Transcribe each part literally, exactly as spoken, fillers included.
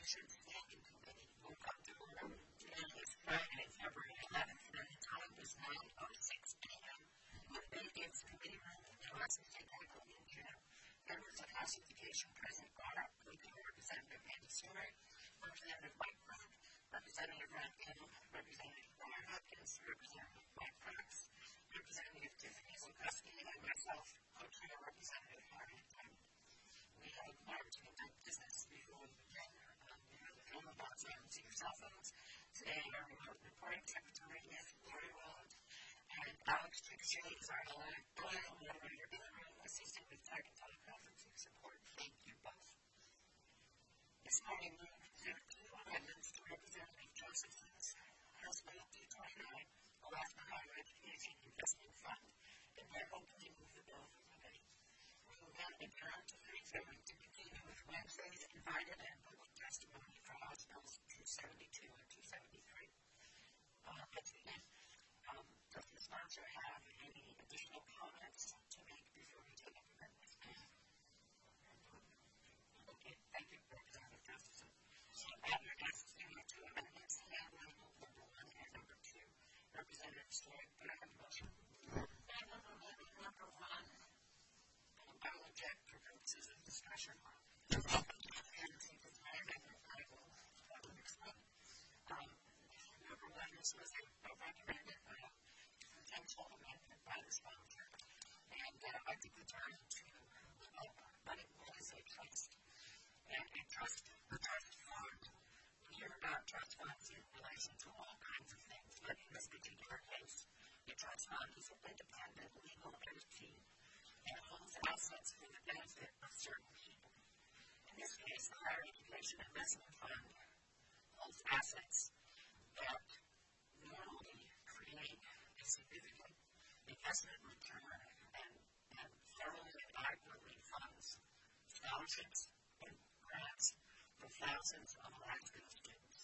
Election Standing Committee will come to order. Today is Friday, February eleventh, and the time is nine oh six a.m. The date is committee room in the Lexington State Capitol in June. Members of House Education present are Representative Andy Stewart, Representative Mike Clark, Representative Ron Campbell, Representative Brian Hopkins, Representative Mike Fox, Representative Tiffany Zukoski, and myself, co-chair Representative Harriet Tubman. We have one to conduct business before we begin. Um, we have the phone box on to your cell phones. Today, our remote reporting secretary is Lori Rowland, and Alex Chickashay is our L I L moderator in the room, assisting with tech and teleconferencing support. Thank you both. This morning, we have two amendments to Representative Josephson's House Bill two twenty-nine, Alaska Higher Education Investment Fund, and they're openly move the bill for committee. We will then adjourn to three thirty to continue with Wednesday's invited and public testimony for House Bills two seventy-two and two seventy-three. Uh, let's begin. Um, does the sponsor have any additional comments to make before we take up amendments? Okay, thank you, Representative Josephson. So, at your desks, you have two amendments, handling number one and number two. Representative Stewart, do you have a motion? I move amendment number one. I will object for purposes of discussion. And take the amendment, I will, I will explain. Um, number one, this was a, a recommended uh, potential amendment by the sponsor. And uh, I think we turn to uh, what it was a trust. And a trust, the trust fund, we hear about trust funds in relation to all kinds of things, but in this particular case, the trust fund is an independent legal entity and holds assets for the benefit of certain people. In this case, the Higher Education Investment Fund holds assets that normally create a significant investment return and, and thoroughly and adequately funds scholarships and grants for thousands of Alaskan students.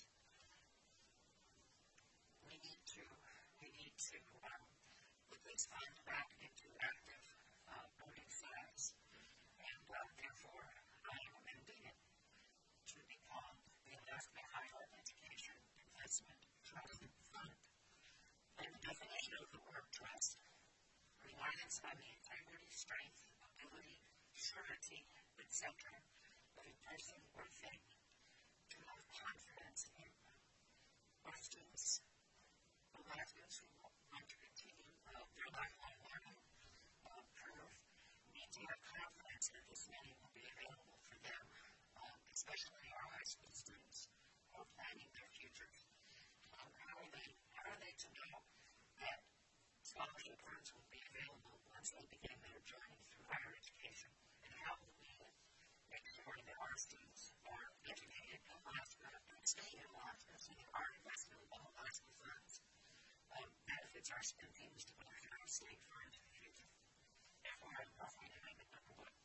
We need to, we need to um, put this fund back into active uh, voting status, and uh, therefore I am amending it to be called the Alaska Higher Education Investment Trust Fund. And the definition of the word trust: reliance on the integrity, strength, ability, surety, et cetera of a person or thing to have confidence in. Our students, Alaskans who want to continue uh, their lifelong learning uh, curve, need to have confidence that this money will be available for them, um, especially our high school students who are planning their futures. Um, how are they, how are they to know that scholarship funds will be available once they begin their journey through higher education? And how will we make sure that our students are educated in Alaska and stay in Alaska so that our investment of Alaska funds um, benefits our spendings to benefit our state for the future? Therefore, I'm offering amendment number one.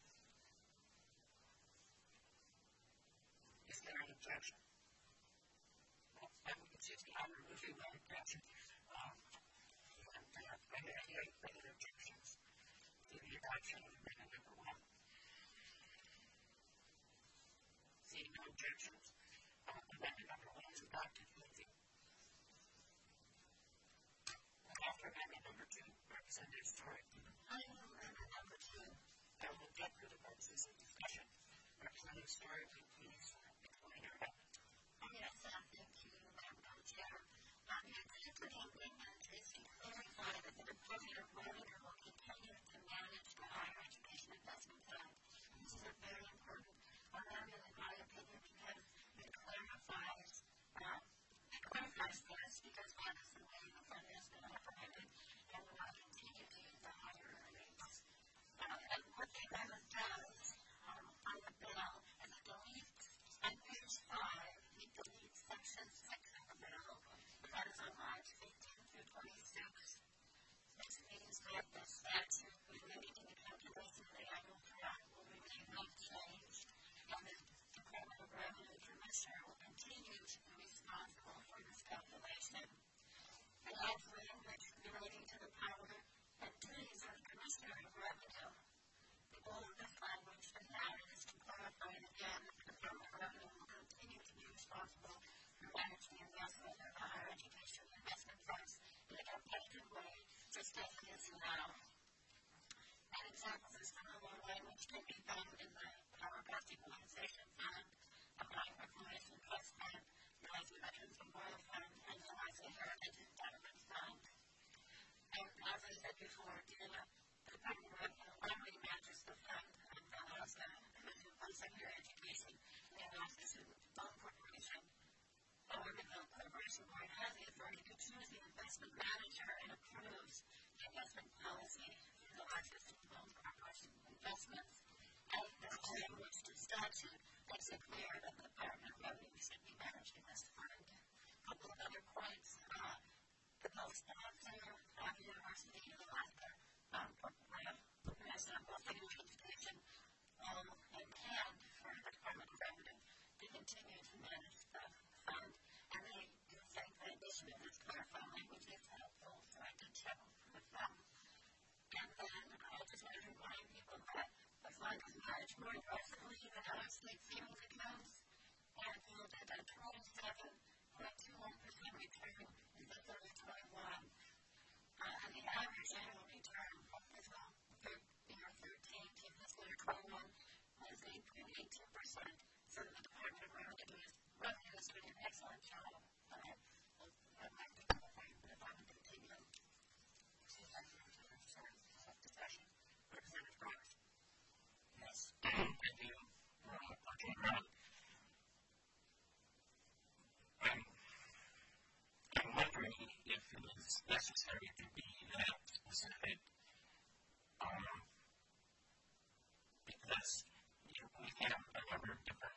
Is there an objection? Well, I'm, excuse me, I'm removing my objection. Um, and uh, are there any other objections to the adoption of amendment number one? Seeing no objections, uh, amendment number one is adopted. Thank you. After amendment number two, Representative Stewart. I move amendment number two. I will object for the purposes of discussion. Representative Stewart, will you please explain your amendment? Yes, uh, thank you, Madam Chair. Um, the intent of the amendment is to clarify that the Department of Revenue will continue to manage the Higher Education Investment Fund. This is a very important amendment, in my opinion, because it clarifies, um, it clarifies this because that is the way the fund has been operated, and we will continue to use the higher rates. Uh, and what the amendment does um, on the bill is it deletes, on page five, it deletes section six of the bill. That is on lines fifteen through twenty-six. This means that the statute relating to the calculation of the annual payout will remain unchanged, and the Department of Revenue Commissioner will continue to be responsible for this calculation. And as language relating to the power and duties of the Commissioner of Revenue, the goal of this language and now is to clarify again that the Department of Revenue will continue to be education investment funds in a competitive way, just as it is now. An example is the normal way which can be found in the Power Cost Equalization Fund, applying reformation trust fund, the House Veterans Memorial Fund, and the House Heritage Endowment Fund. And as I said before, the Department of Revenue already matches the fund and allows the Division of Secondary Education and allows the Student Loan Corporation. However, the Corporation Board has the authority to choose the investment manager and approves the investment policy for the Access to Loan Corporation investments. And the language to statute makes it clear that the Department of Revenue should be managing this fund. A couple of other points. Uh, the post-secondary uh, university Alaska um, program has a multi-year education um, in hand for the Department of Revenue to continue to manage the fund. And they think the addition of this clarifying language is helpful, so I did check with them. And then I just want to remind people that the fund is managed more aggressively than other state savings accounts and yielded a twenty-seven point two one percent return in fiscal year twenty-one. Uh, and the average annual return from fiscal year thirteen to fiscal year twenty-one was eight point eight two percent. So the Department of Revenue is, Revenue is doing an excellent job. Uh, I'd like to thank the Department of Continue to have your discussion. Representative Brooks. Yes, thank you. Uh, Doctor Brown. I'm, I'm wondering if it is necessary to be that specific, um, because you know, we have a number of different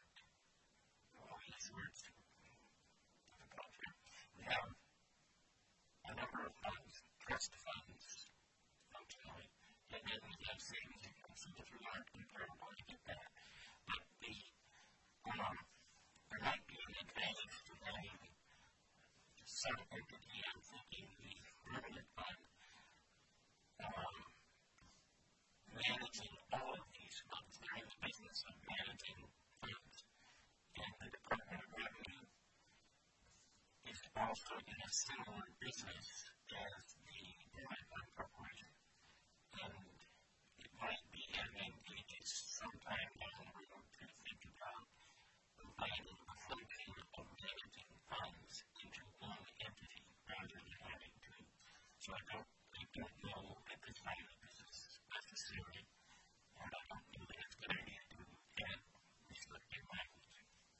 words difficult here. We have a number of funds, trust funds, functionally, and then we have savings accounts, so different are comparable to get that. But the, um, there might be an advantage to having some entity, I'm thinking the permanent fund, um, managing all of these funds. They're in the business of managing funds. And the Department of Revenue is also in a similar business as the Department Corporation. And it might be advantageous sometime down the road to think about combining the function of managing funds into one entity rather than having two. So I don't, I don't know at this time that this is necessary, and I don't know that it's a good idea to add restrictive language.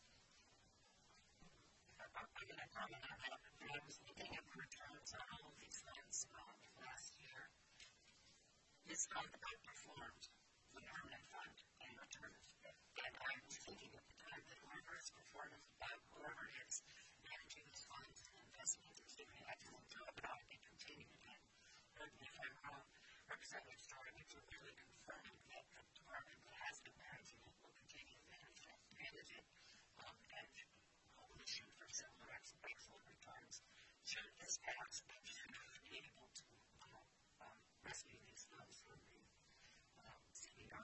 I'm going to comment on that. I was looking at returns on all of these funds um, last year. This fund outperformed the permanent fund in returns. And I was thinking at the time that whoever is performing, whoever is managing these funds and investments is doing an excellent job, but I think continuing it. But if I'm wrong, Representative Story needs to really confirm that the department that has been managing it will continue to manage it, manage it um, and hopefully shoot for similar excellent returns. Should this pass, they should be able to uh, um, rescue these funds from the um, C D R.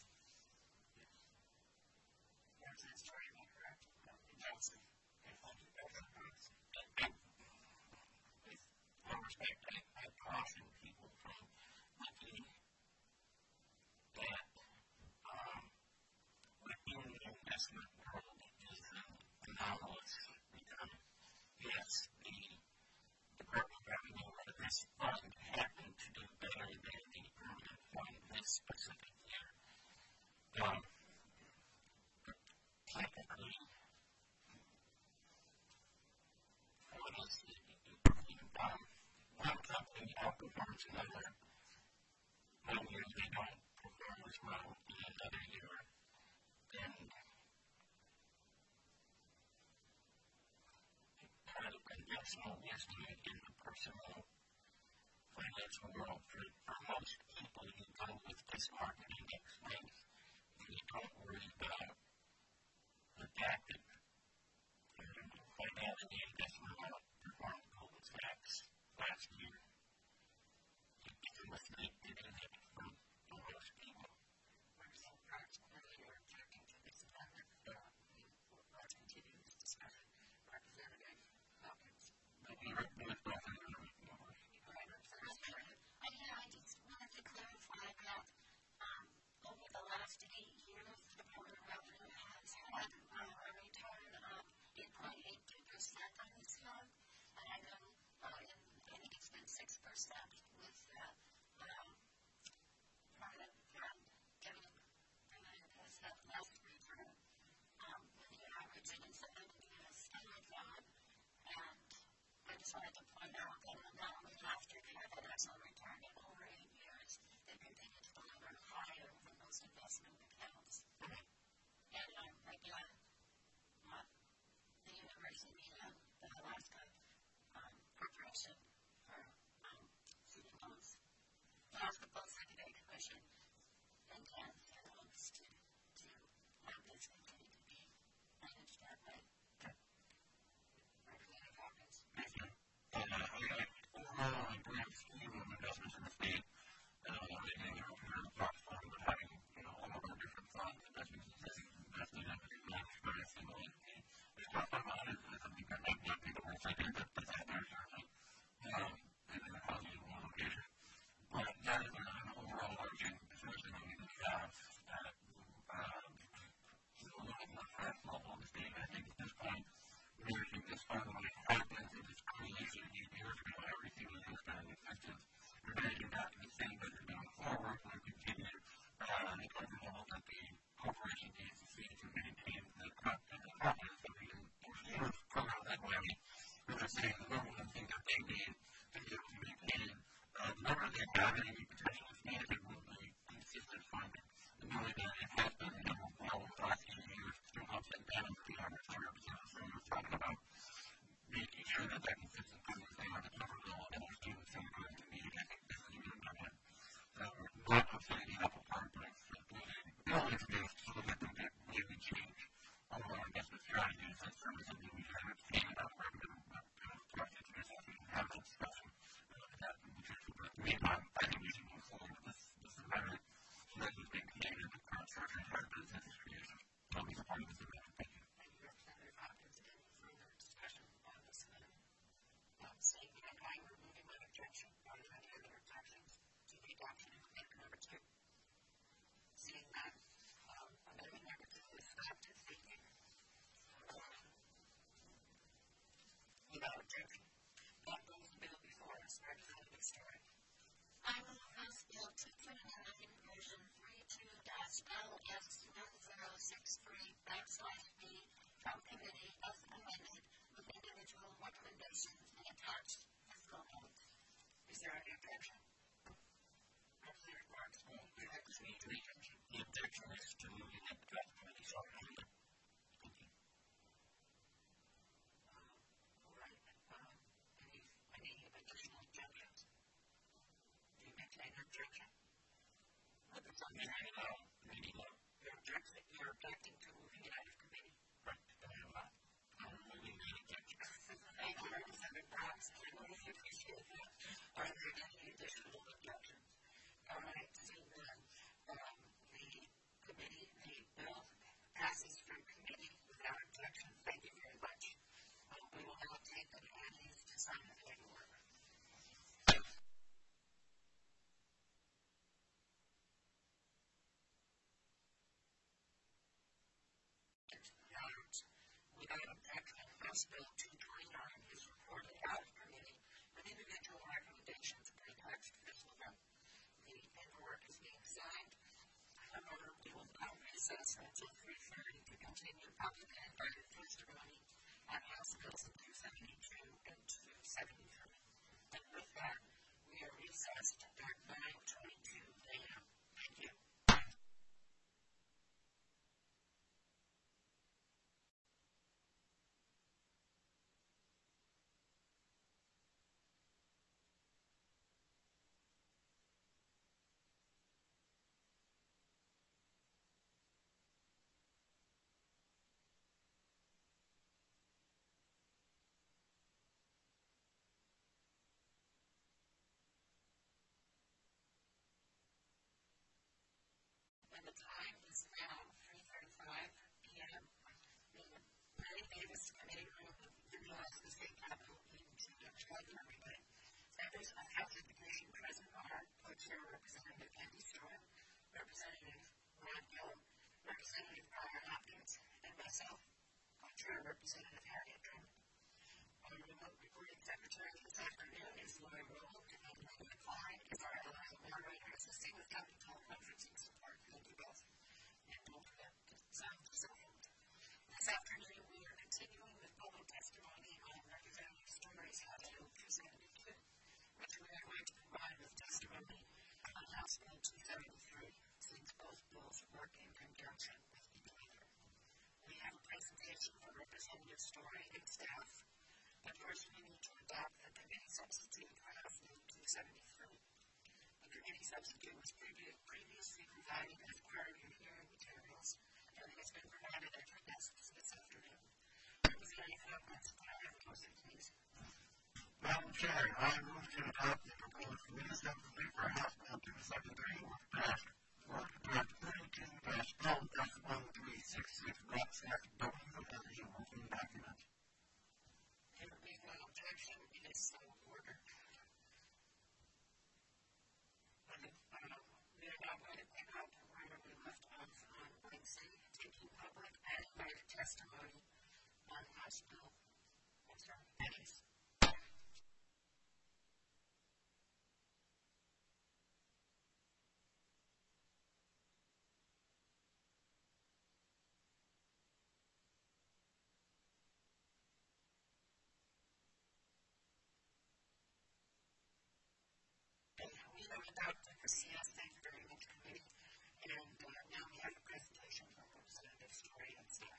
Representative Story, am I correct? No, Johnson. And thank you, President Brooks. With all respect, I, I caution people from looking at um, within the investment world is an anomalous return. Yes, the Department of Revenue or this fund happened to do better than the permanent fund this specific year. Um, technically, what is the um, one company outperforms another. One year they don't perform as well in another year. And kind of conventional wisdom in the personal financial world for, for most people who go with this market index length, you don't worry about the fact that finality investment outperformed Goldman Sachs last year. It's a mistake to do that for most people. Representative Brooks, earlier objecting to this amendment, uh, we will continue this discussion. Representative Hawkins. Maybe six percent with the um, private fund getting has had less return um, than the average incentive in the standard fund. And I just wanted to point out that not only after they have an excellent return in over eight years, they continue to deliver higher than most investment accounts. And um, again, uh, the University of the Alaska um, Corporation for um, Student Loans, the Alaska Post-Secondary Commission intends and hopes to, to have this continue to be managed that way. Representative Hawkins. Thank you. And uh, I mean, overall, I agree with scheme of investments in the state. Uh, I think you're very thoughtful about having, you know, all of our different funds, investments, investing in managed by a single entity. There's not fun about it. I think that might not be the whole second, but that's out there, certainly. Um, and in a positive location. But that is an overall larging situation that we have at um, a little more fast level in the state. I think at this point, managing this fund when it happens in this creation eight years ago, every single year has been in existence. We're managing that in the same budget going forward. We'll continue uh, on the government level that the corporation needs to see to maintain the cut and the confidence that we can come out that way. We're just saying the number one thing that they need to be able to maintain uh, the number they have and any potential is needed it will be consistent funding. And knowing that it has been you know, well over the last eight years, still ups and downs, the average one hundred percent of the was talking about making sure that that consistent funding is there at the government level and we're doing the same thing to meet it. I think this is a good number. Uh, we're not upsetting the apple cart, but it's the only thing to do is to look at them get really change all of our investment strategies. That's certainly something we should understand about revenue, but you know, talk to this as we have that discussion and look at that in the future. But meanwhile, I think we should move forward with this, this amendment so that it's being contained in the current structure and part of business creation. That'll be the part of this amendment. Thank you. Thank you, Representative Hopkins. Any further discussion on this amendment? Um, seeing that I am removing my objection. Are there any other objections to the adoption of amendment number two? Seeing that um, amendment number two is adopted, thank you. Without objection, that brings the bill before us. Representative Stewart. I will House Bill two twenty-nine, version thirty-two L S one zero six three backslash B from committee as amended with individual recommendations and attached fiscal notes. Is there any objection? Representative Marks. Well, the objection is to the objection. The objection is to moving it to the committee. So, thank you. All right. Um, any, any additional objections? Do you maintain your objection? But it's not me right now. Maybe not. You're objecting, you're objecting to moving it out of committee. Right. I am not. I'm moving the objection. Thank you, Representative Marks. I really appreciate that. Are there any additional objections? All right. Seeing none, um, the committee, the bill passes through committee without objection. Thank you very much. Um, we will now take an audience to sign the paperwork. Without objection, House Bill two twenty-nine is reported out of committee with individual recommendations pre-text fiscal note. The paperwork is being signed. However, we will now recess until three thirty to continue public and invited testimony on House Bills two seventy-two and two seventy-three. And with that, we are recessed at nine twenty-two a m Thank you. And the time is now three thirty-five p m The Mary Davis Committee Room in the Alaska State Capitol meeting to join everybody. Members of House Education present are Co-Chair Representative Andy Stewart, Representative Ron Gillum, Representative Brian Hopkins, and myself, Co-Chair Representative Harriet Drummond. Our remote recording secretary this afternoon is Laura Rowland. Amy McFarland is our Illinois moderator, assisting with technical conferencing support. Thank you both. And don't forget to sound designed. This afternoon, we are continuing with public testimony on Representative Story's House Bill two seventy-two, which we are going to provide with testimony on House Bill two seventy-three, since both bills work in conjunction with each other. We have a presentation from Representative Story and staff, but first we need to adopt the committee substitute for House Bill two seventy-three. The committee substitute was previ- previously provided as part of your hearing materials, and it has been provided at your desks this afternoon. Representative Hopkins, can I have a motion, please? Madam Chair, I move to adopt the proposed committee substitute for House Bill two seventy-three with passed Work Act thirty-two dash L dash one three six six backslash W as a working document. There being no objection, it is so ordered. And, uh, we are now going to pick up where we left off on Wednesday, taking public and invited testimony on House Bill. I'm sorry, pennies. We have adopted the C S A during the committee, and uh, now we have a presentation from Representative Story and staff.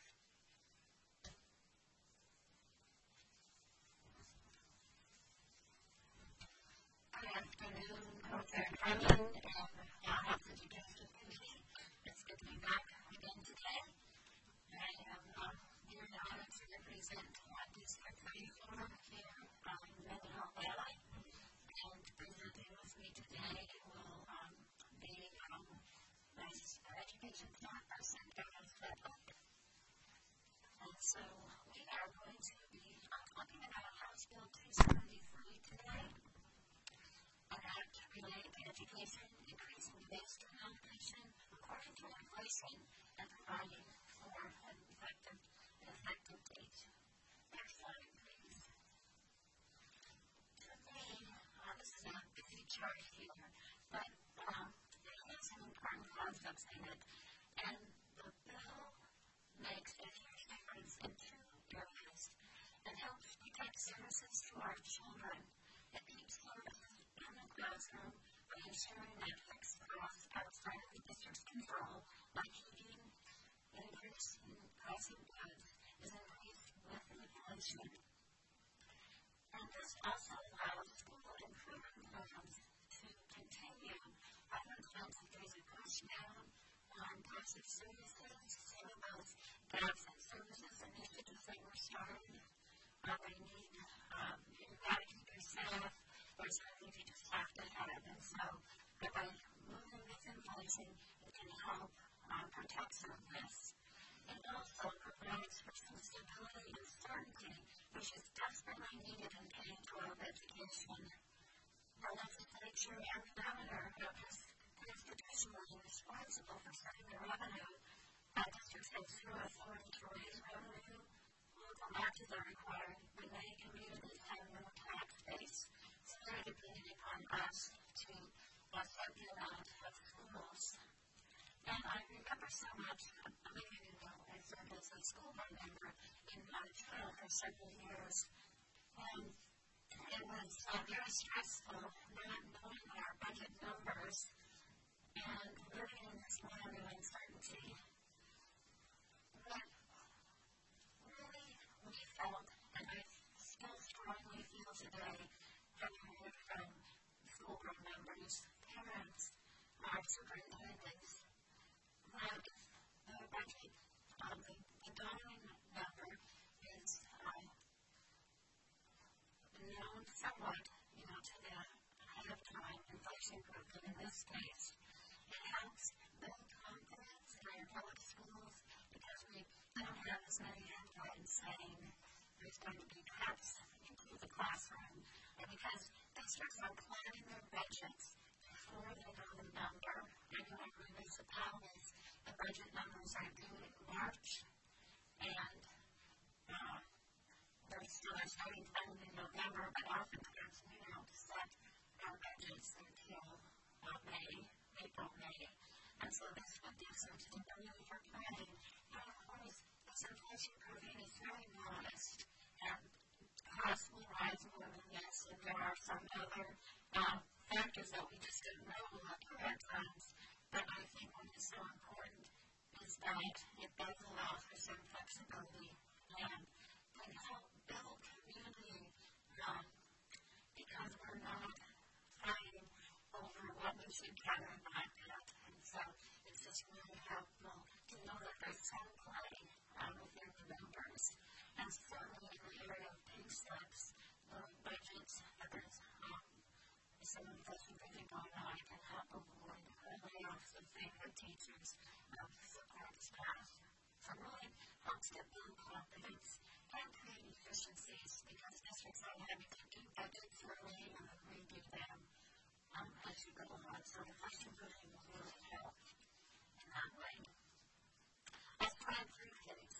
Good afternoon, Coach Harmon, and uh, House Education Committee. It's good to be back again today. I am uh, very honored to represent uh, District thirty-four here um, in Mendenhall Valley. And presenting with me today will um, be um, Vice Education Staff Person Dennis Fedlock. And so we are going to be uh, talking about House Bill two seventy-three today, about related to education, increasing the base allocation according to inflation, and providing for an effective, an effective date. Next slide, please. Uh, this is a busy chart here, but um, it has some important concepts in it. And the bill makes a huge difference in two areas. It helps protect services to our children. It keeps services in the classroom by ensuring that fixed costs outside of the district's control, like heating, increase in price of goods, is increased with inflation. And this also allows school improvement plans to continue. I don't sense that there's a push down on passive services, some of those gaps in services initiatives that were started. Uh, they need, um, you've got to keep your staff. There's something you just have to have. And so, by moving with inflation, it can help uh, protect some of this. It also provides for some stability and certainty, which is desperately needed in K twelve education. The legislature and the governor have constitutionally responsible for setting the revenue. Uh, districts have zero authority to raise revenue. Local matches are required when many communities have no tax base, so they're depending upon us to uh, set the amount of schools. And I remember so much, a million ago, I served as a school board member in Montreal for several years. And it was uh, very stressful not knowing our budget numbers and living in this land of uncertainty. But really, we felt, and I still strongly feel today, having heard from school board members, parents, our superintendents, that the budget, um, the, the dollar number is um, known somewhat, you know, to the ahead of time inflation group, but in this case, it helps build confidence in our public schools because we don't have as many headlines saying there's going to be cuts into the classroom, and because districts are planning their budgets before they know the number, and in our municipalities, the budget numbers are due in March, and uh, they're still starting planning in November, but oftentimes we don't set our budget increase until uh, May, April, May. And so this would do some stability for planning. And of course, this inflation proving is very modest. And costs will rise more than this, and there are some other uh, factors that we just don't know at current times. But I think what is so important is that it does allow for some flexibility and can help build community um, because we're not fighting over what we should gather and not get. And so it's just really helpful to know that there's some play uh, within the numbers. And certainly in the area of pay slips, the budgets, that there's um, some inflation thinking going on, it can help avoid layoffs and favorite teachers, um, support staff. So really helps to build confidence and create efficiencies because districts are having to do budgets early and then redo them um, as you go on. So inflation proving will really help in that way. As planned through case,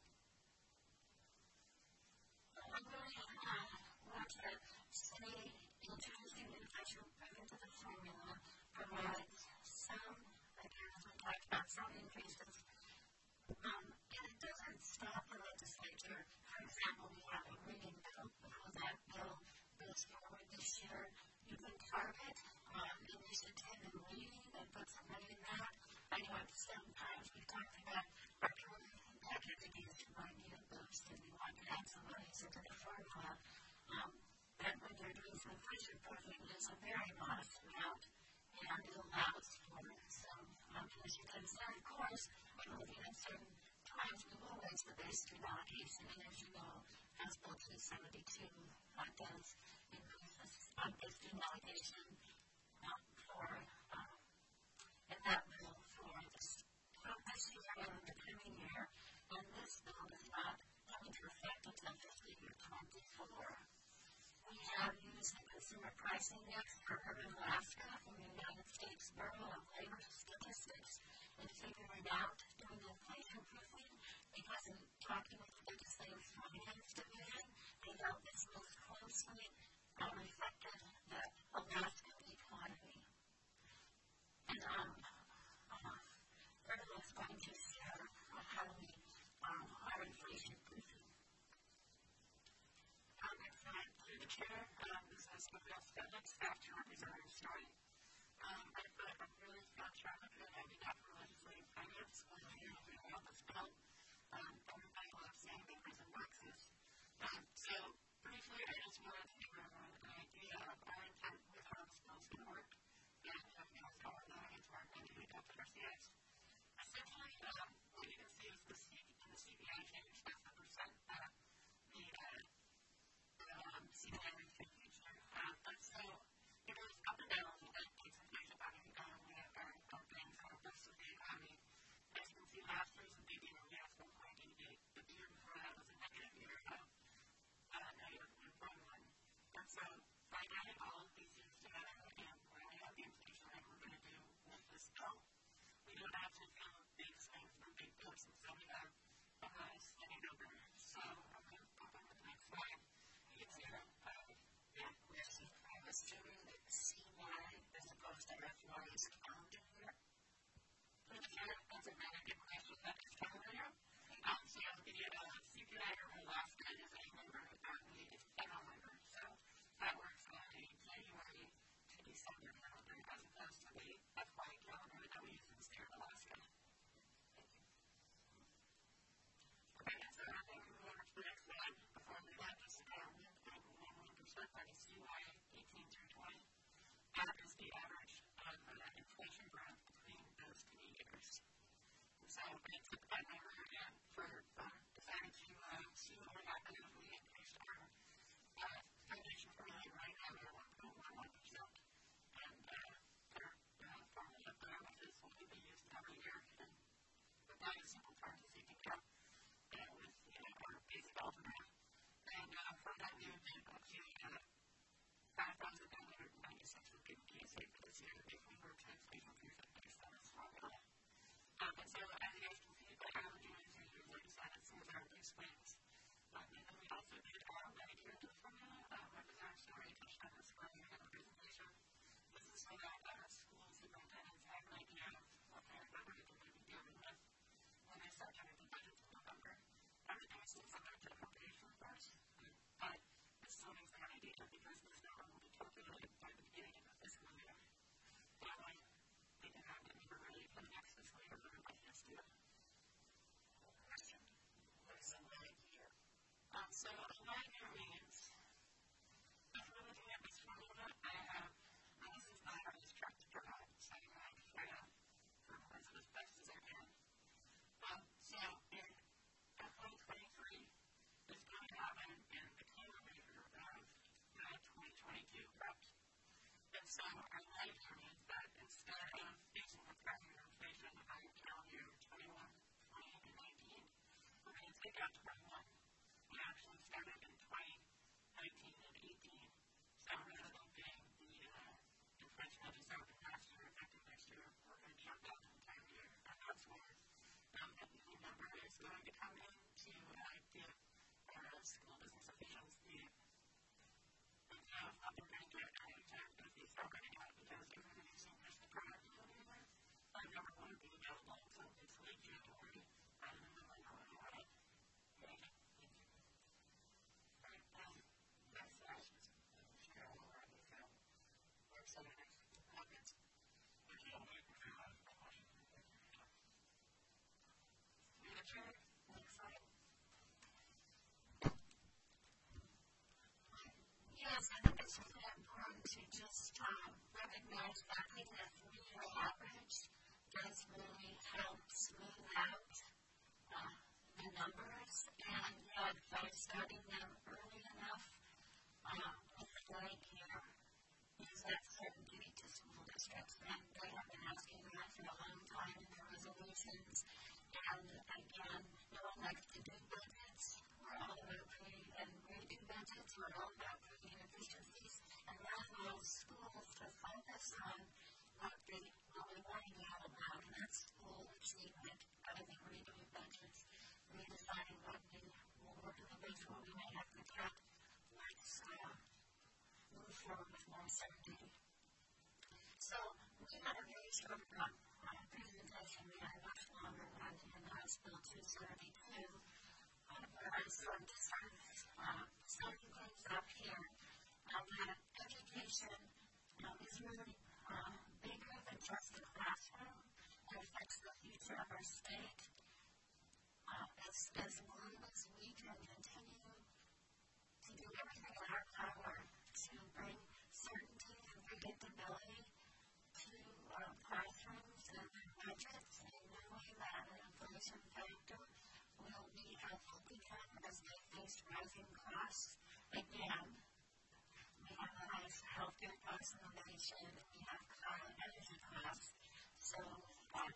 I really uh, want to say introducing inflation proving to the formula provides some, again, as we talked about, some increases. Um, and it doesn't stop the legislature. For example, we have a reading bill. How that bill goes forward this year, you can target um, initiative and reading and put some money in that. I know at some times we talked about our current package against might need a boost and we want to add some money into the formula. Um, but when you're doing some inflation proofing, it's a very modest amount and it allows for some um, initiatives. And of course, when looking at certain times, we will raise the base through allocation. And as you know, House Bill two seventy-two uh, does increase the um, base through allocation um, for, um, and that bill for this, for this year and the coming year. And this bill is not coming into effect until fiscal year twenty-four. We have used the Consumer Price Index for urban Alaska from the United States Bureau of Labor Statistics in figuring out doing the inflation proofing because in talking with the Legislative Finance Division, they felt this most closely uh, reflected the Alaskan economy. And um, uh, Erdogan is going to share uh, how we um, our inflation proofing. Um, next slide, through the chair, um, this is the Bill Felix, staff to representative story. Um, I feel like I'm really not sure how good I did that for legislative finance when I hear you about this bill. Um, everybody loves saying numbers and boxes. Um, so, briefly, I just wanted to give everyone an idea of our intent with how this bill is going to work and how we guys are going into our budget adopted R C S. Essentially, um, what you can see is the C in the C P I change, that's the percent that the uh, um, C P I rate change each year. Um, and so, it goes up and down a little bit, takes inflation back and down, we have our, our things on the rest of the economy. As you can see, last year was a big year, we had one point eight eight, but the year before that was a negative year of uh, negative one point one. And so, by adding all of these things together, and we're going to have the inflation like we're going to do with this bill, we don't have to feel big swings from big bills, and so we have a nice steady number. So, I'm going to go on to the next slide. You can see that. Uh, yeah, we're seeing progress during the C Y as opposed to F Y's calendar year. That's a very good question. That is calendar year. Um, so the uh, C P I or Alaska is a number that we it's a federal number. So that works on a January to December calendar as opposed to the F Y calendar that we use in the state of Alaska. Thank you. Okay, so I'm going to move over to the next slide before we have this about one point one one percent on the C Y eighteen through twenty. That is the average of uh, inflation growth between those two years. And so I took that number again for, for deciding to uh, see what would happen if we increased our uh, foundation formula right now to one point one one percent. And uh, their uh, formula of the is what will be used every year. And with that in simple terms, as you can get uh, with you know, our basic algebra. And uh, from that, we would get up to uh, five thousand nine hundred ninety-six would be the P S A for this year if we were to inflation proof it based on this formula. Um, and so, as you guys can see, the average is usually like decided some of our base plans. Um, and then we also did our Medicare to the formula, uh, representative story touched on this earlier in the presentation. This So our lifeline is that instead of facing the pressure of inflation on calendar year twenty-one, twenty, and nineteen, we're going to take out twenty-one. We actually started in twenty nineteen and eighteen. So rather than being the uh, inflation that is happened last year, effective next year, we're going to jump out the entire year. And that's where um, that new number is going to come in to uh, give our school business officials the idea of what they're going to get out of it, if they still going to get it, because they're going to be using this product anyway. I never want to be available until it's late January. I don't know when I want to run it. Thank you. Thank you. All right. Um, next question. Cheryl already found website comments. Thank you. Manager, next slide. Yes, I think it's really important to just um, recognize that even a three-year average does really help smooth out uh, the numbers, and yet by starting them early enough uh, with the right year gives that certainty to school districts, and they have been asking that for a long time in their resolutions. And again, no one likes to do budgets. We're all about creating and reading budgets. We're all about creating efficiencies, and that allows schools to focus on what they really want to know about, and that's school achievement, having redoing budgets, redesigning what we will work in the budget, what we may have to cut. Let's uh, move forward with more certainty. So we had a very short uh, presentation. We had a much longer one in House Bill two seventy-two. Uh, but I sort of started uh, starting things up here. Uh, that education uh, is really uh, bigger than just the classroom. It affects the future of our state. Uh, as, as long as we can continue to do everything in our power to bring certainty and predictability to uh, classrooms and budgets, and knowing that an inflation factor will be helpful to them as they face rising costs. Again, we have the highest healthcare costs in the nation, we have high energy costs, so uh,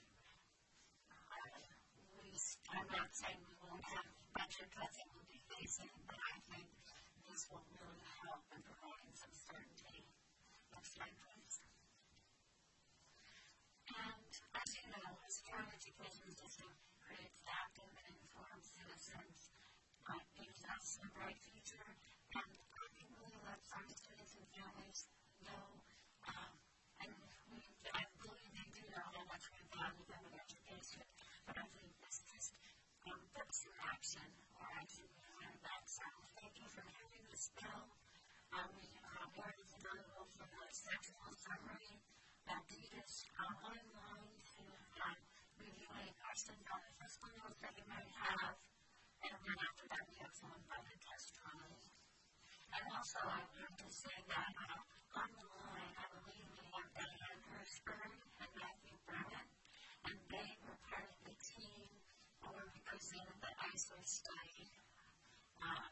we, I'm not saying we won't have budget cuts that we'll be facing, but I think this will really help in providing some certainty. Next slide, please. And as you know, a strong education system creates active and informed citizens. Uh, gives us a bright future, and I think really lets our students and families know, um, and we, I believe they do know how much we value them in education, but I think this just um, puts some action or action behind that. So thank you for hearing this bill. Um, we uh, learned available from the sectional summary that leaders uh, online to uh, review any questions on the fiscal notes that you might have. And then after that, we have some invited testimony. And also, I want to say that uh, on the line, I believe we have Diane Hirschberg and Matthew Brennan, and they were part of the team who represented the I S O study uh,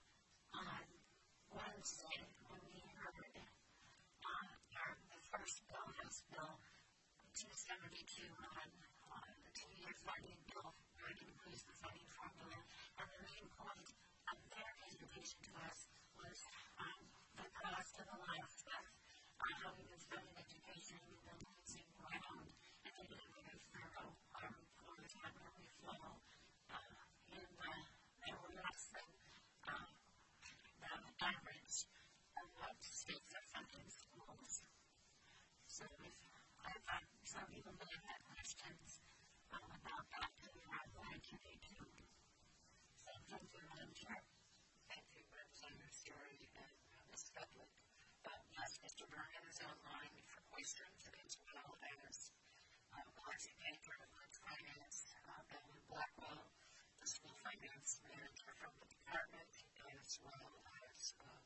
on Wednesday when we heard uh, our, the first bill, House Bill two seventy-two on uh, the two-year funding bill, where it increased the funding formula. And the main point of their presentation to us was um, the cost of the life of uh, how we've been funding education, we've been losing ground, and they did a very thorough uh, report on where we flow. Uh, and uh, there were less than um, the average of what states are funding schools. So if I thought some people may have had questions um, about that, and I'm glad you did too. So thank you, Madam Chair. Thank you, Representative Story and uh, Miz Fedwick. Uh, yes, Mister Berman is online for questions, as well as uh, Marcy Baker, Let's Finance, uh, Ellen Blackwell, the school finance manager from the department, as well as, uh,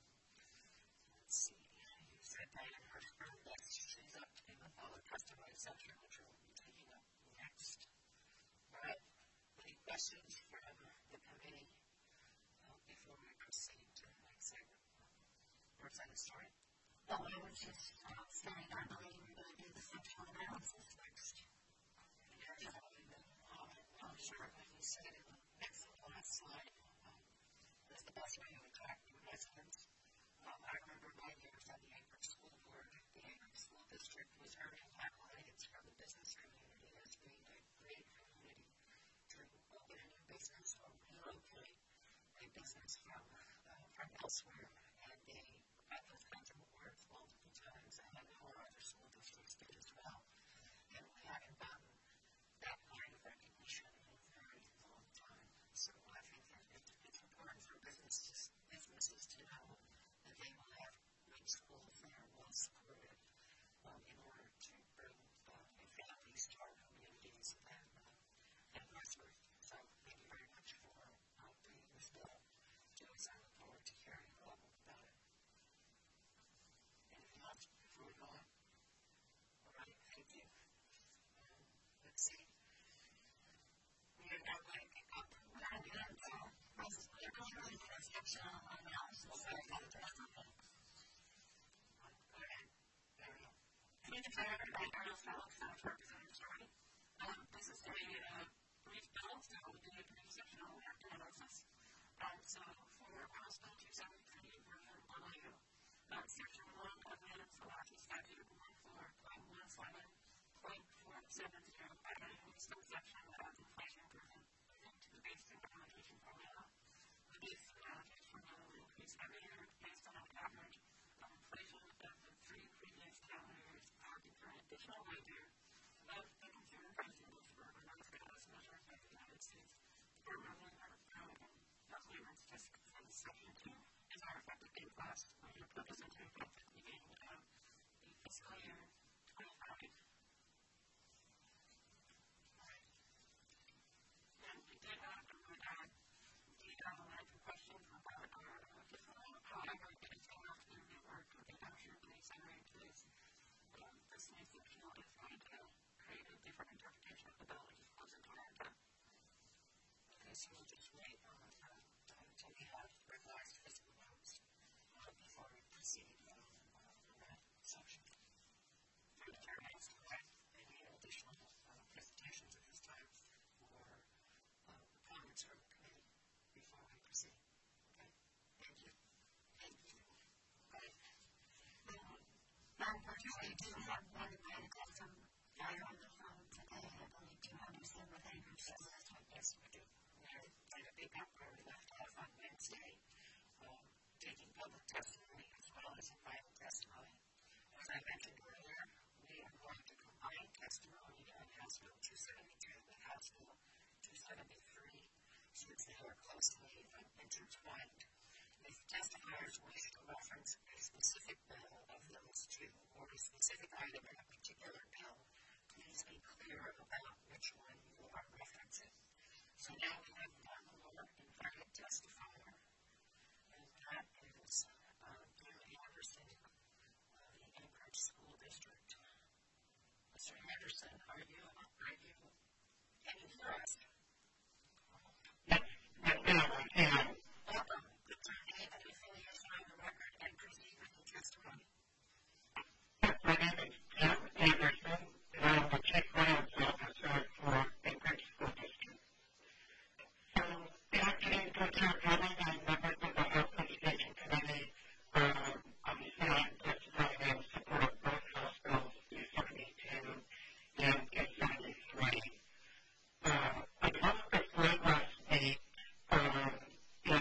let's see, you said Diane Hirschberg, yes, she's up in the public testimony section, which we'll be taking up next. All right, any questions from the committee uh, before we proceed to the next segment? Representative Story. Well, I was just uh, saying, I believe we're going to do the functional analysis next. Yeah, um, I'm sure, like you said in the next last slide, um, that's the best way to attract new residents. Um, I remember my years on the Anchorage School Board. The Anchorage School District was earning accolades from the business community as being a great community to open a new business or relocate a business from, uh, from elsewhere. And they got those kinds of awards multiple times, and our other school districts did as well. And we haven't gotten that kind of recognition in a very long time. So I think that it's, it's important for businesses, businesses to know that they will have great schools that are well supported um, in order to bring uh, new families to our communities and, uh, and prosper. So thank you very much for uh, bringing this bill to us. I look forward to hearing a lot more about it. Anything else before we go on? All right, thank you. Um, let's see. We are now going to pick up on the end. So, we're going to do the functional analysis. Okay, go ahead. There we go. I need to tell everybody I don't follow staff representative story. Um, this is a uh, brief bill, so we did a brief sectional analysis. Um, so for House Bill two seventy-three, we're going to follow you. Uh, section one of the Salafi statute one four point one seven point four seven zero adding a subsection of inflation improvement to the base implementation formula. The base implementation formula will increase every year based on an average of inflation of the three previous calendar years added for an additional one year of the consumer price index for a non-status measure by the United States. The Department of Health Labor Statistics in section two is our effective date class, which will put us into effect at the beginning of the fiscal year twenty-five. And we did have a good uh, detailed line of questions about our uh, fiscal year. However, it is enough to do work with the capture and summary to this. Um, this new sectional is going to create a different interpretation of the bill, which is closer to our intent. Okay, so we'll just wait on uh, until we have revised fiscal notes uh, before we proceed uh, in that section. For the chair has to write any additional uh, presentations at this time for uh, the comments from the committee before we proceed. Okay, thank you. Thank you. Okay. Um, unfortunately, we do have one medical from guy on the phone today. I believe you understand what I understand last time. Yes, we do. We are going to pick up where we left off on Wednesday, um, taking public testimony as well as invited testimony. As I mentioned earlier, we are going to combine testimony on House Bill two seventy-two with House Bill two seventy-three since they are closely um, intertwined. If testifiers wish to reference a specific bill of those two or a specific item in a particular bill, please be clear about which one you are referencing. So now we have one more invited testifier, and that is uh, Jim Anderson, uh, the Anchorage School District. Mister Anderson, are you, are you, can you hear us? Yes, yes, ma'am, I can. Welcome. Good to have you. Before you sign the record and proceed with the testimony. Yes, my name is Jim Anderson, and I'm the Chief Grants Officer for Anchorage School District. So, good afternoon, Coach Kelly and members of the House Education Committee. Um, obviously, I'm testifying in support of both House Bills two seventy-two and two seventy-three. Uh, I talked this late last week, um, and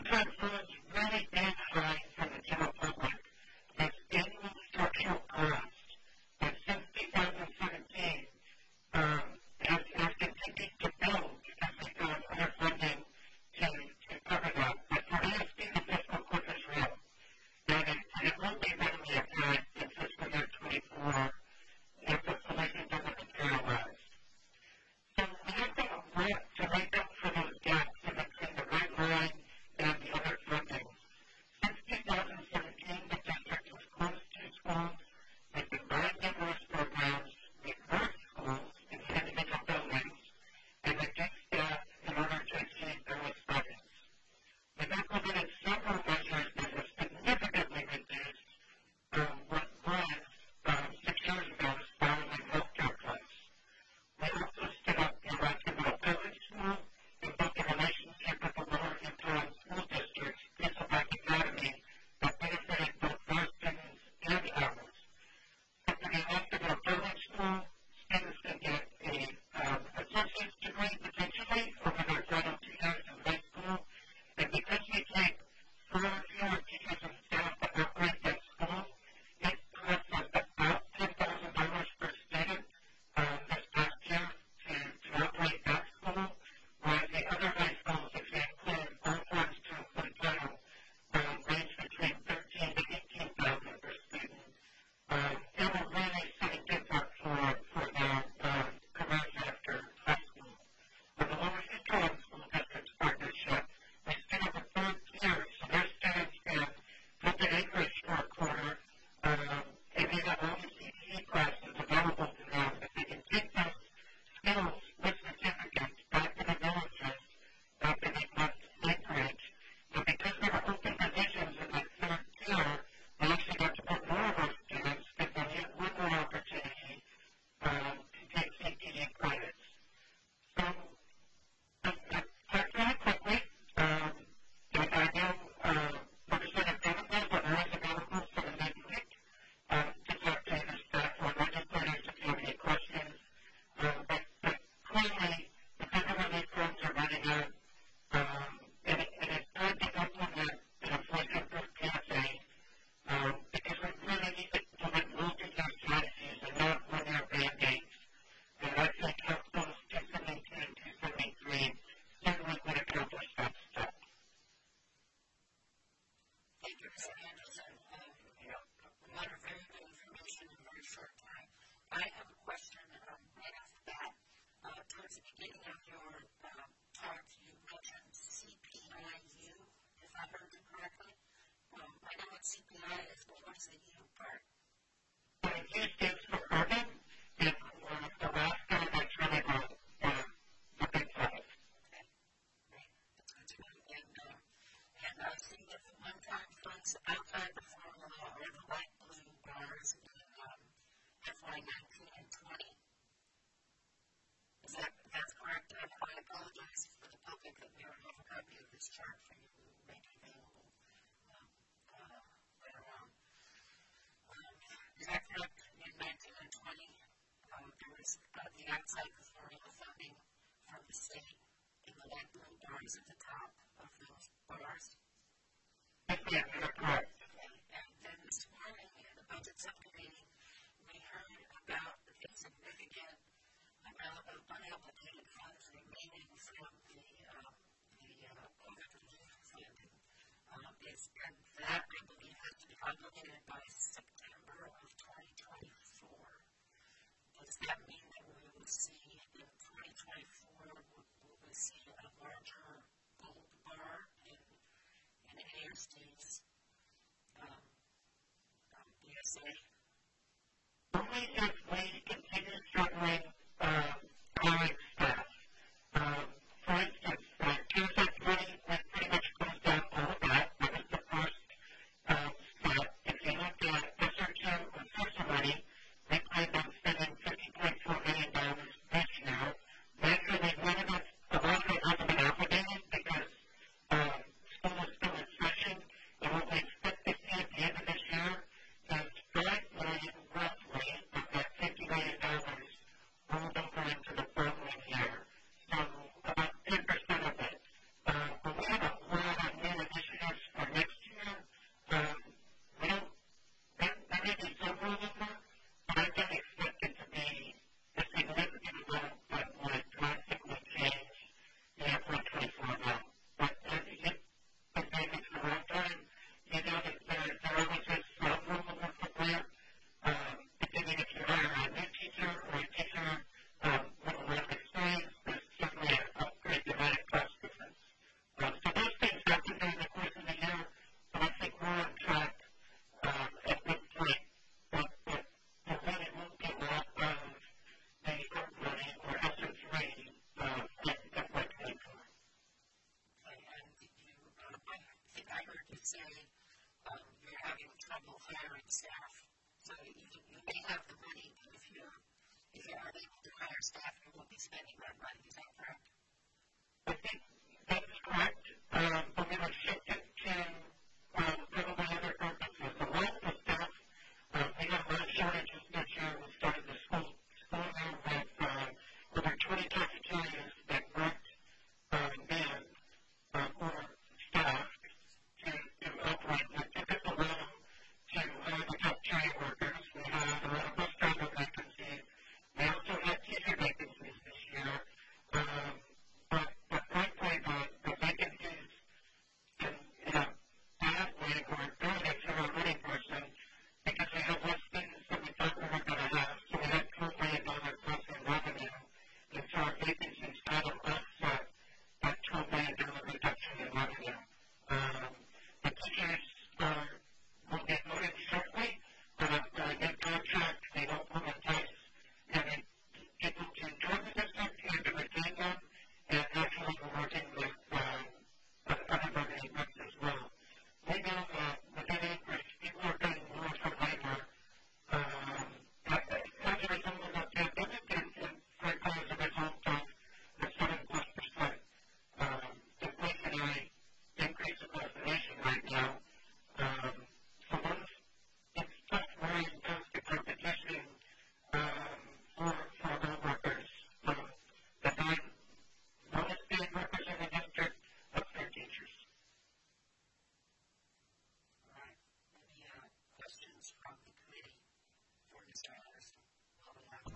Right? say um, you're having trouble hiring staff. So you, you may have the money, but if you're, if you're unable to hire staff, you won't be spending that money. Is that correct? I think that's correct. Um, but we would shift it to um, probably other purposes. The rest of the staff, uh, we have a lot of shortages this year. We started the school, school year with uh, over twenty cafeterias that weren't um, manned um, or staffed to, to operate. We took it along to hire the cafeteria workers. We had a lot of bus driver vacancies. We also had teacher vacancies this year. Um, but, but frankly, the, the vacancies in, in a bad way were good if you're a running person because we had less students than we thought we were going to have. So we had twelve million dollars plus in revenue. And so our vacancies kind of offset that twelve million dollars reduction in revenue. Um, the teachers are, will be voted shortly on a, on a new contract. They don't want to entice any people to join the district and to retain them. And naturally, we're working with um, everybody else as well. We know that within Anchorage, people are paying more for labor um, as a result of the pandemic and, and frankly, as a result of the seven plus percent um, inflationary increase across the nation right now. Um, so those, it's tough, very intense the competition um, for, for our workers. Um, the nine lowest paid workers in the district, up their teachers. All right. Any uh, questions from the committee for Mister Anderson? Well, we have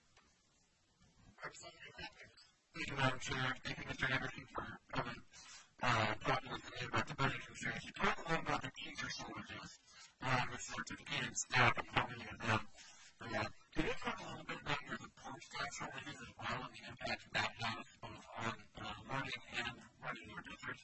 Representative Hopkins. Thank you, Madam Chair. Thank you, Mister Anderson, for coming, uh, talking with me about the budget concerns. You talked a lot about the teacher shortages, uh, the certificated staff and how many of them. Uh, can you talk a little bit about your support staff shortages as well and the impact that has both on uh, learning and running your district?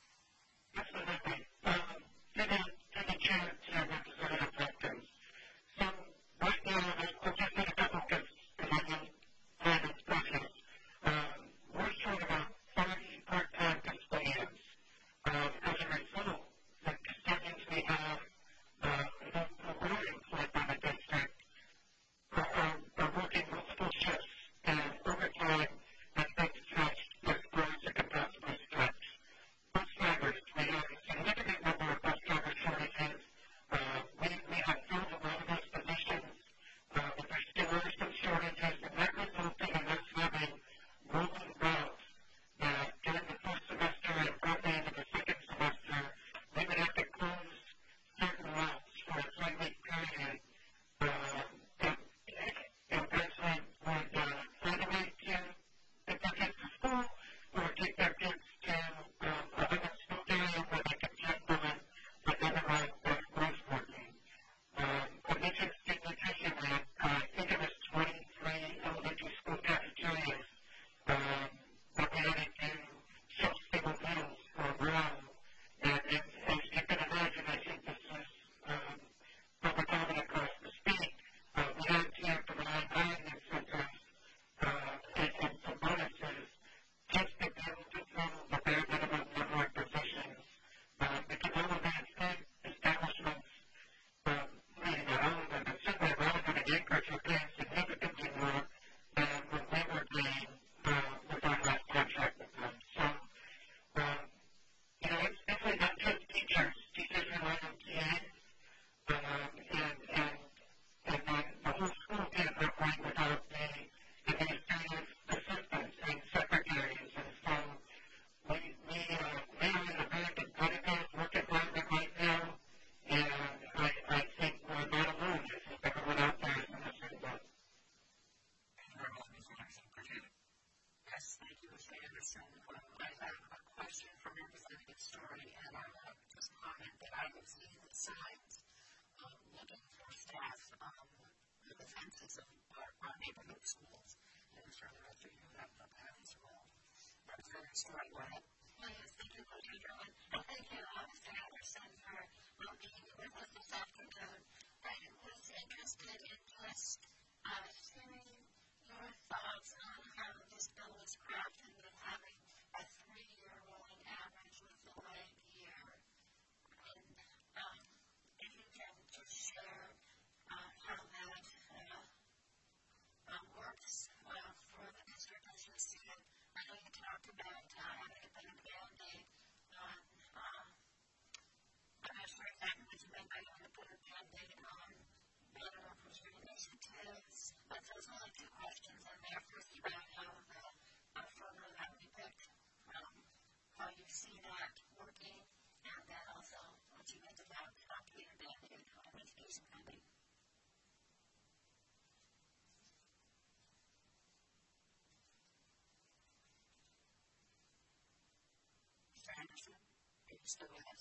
Absolutely. Um, to the, to the chair, to Representative Hopkins. So right now, I'll just make a couple of things because I know time is precious. Um, we're short about thirty part-time custodians. Um, as a result, the custodians we have uh, who were employed by the district are, are, are working multiple shifts and overtime has been stretched as far as it can possibly stretch. Bus drivers, we have a significant number of bus driver shortages. Uh, we, we have filled a lot of those positions, uh, but there still are some shortages, and that resulted in us having rolling routes that during the first semester and partly into the second semester, we would have to close certain routes for a three-week period. Uh, and, and actually would uh, find a way to get their kids to school or take their kids to um, a different school area where they could check on another route that was working. Um, I mentioned state nutrition that uh, I think it was twenty-three elementary school cafeterias um, that we had to do shelf-stable meals for a while. And, and as you can imagine, I think this is um, probably common across the state. Uh, we had to provide hiring incentives uh, and, and some bonuses just to be able to fill the bare minimum number of positions. Uh, because all of that state establishments, um, maybe not all of them, but certainly a lot of them in Anchorage were paying significantly more than what we were paying uh, with our last contract with them. So, um, you know, it's definitely not just teachers. Teachers rely on T As. Um, and, and, and then the whole school can't operate without the administrative assistants and secretaries. And so we, we, uh, we are in a very competitive work environment right now. And I, I think we're not alone. I think everyone out there is in the same boat. Thank you very much, Mister Anderson. Appreciate it. Yes, thank you, Mister Anderson. Um, I have a question from Representative Story, and I want to just comment that I have seen the signs um, looking for staff um, in the fences of our, our neighborhood schools. And I'm sure the rest of you have the that as well. Representative Story, go ahead. Yes, thank you, Coach Adrian. And thank you, uh, Mister Anderson, for um, being with us this afternoon. I was interested in just uh, hearing your thoughts on how this bill was crafted with having a three-year rolling average with the light year. And some funding. Mister Anderson, are you still with us?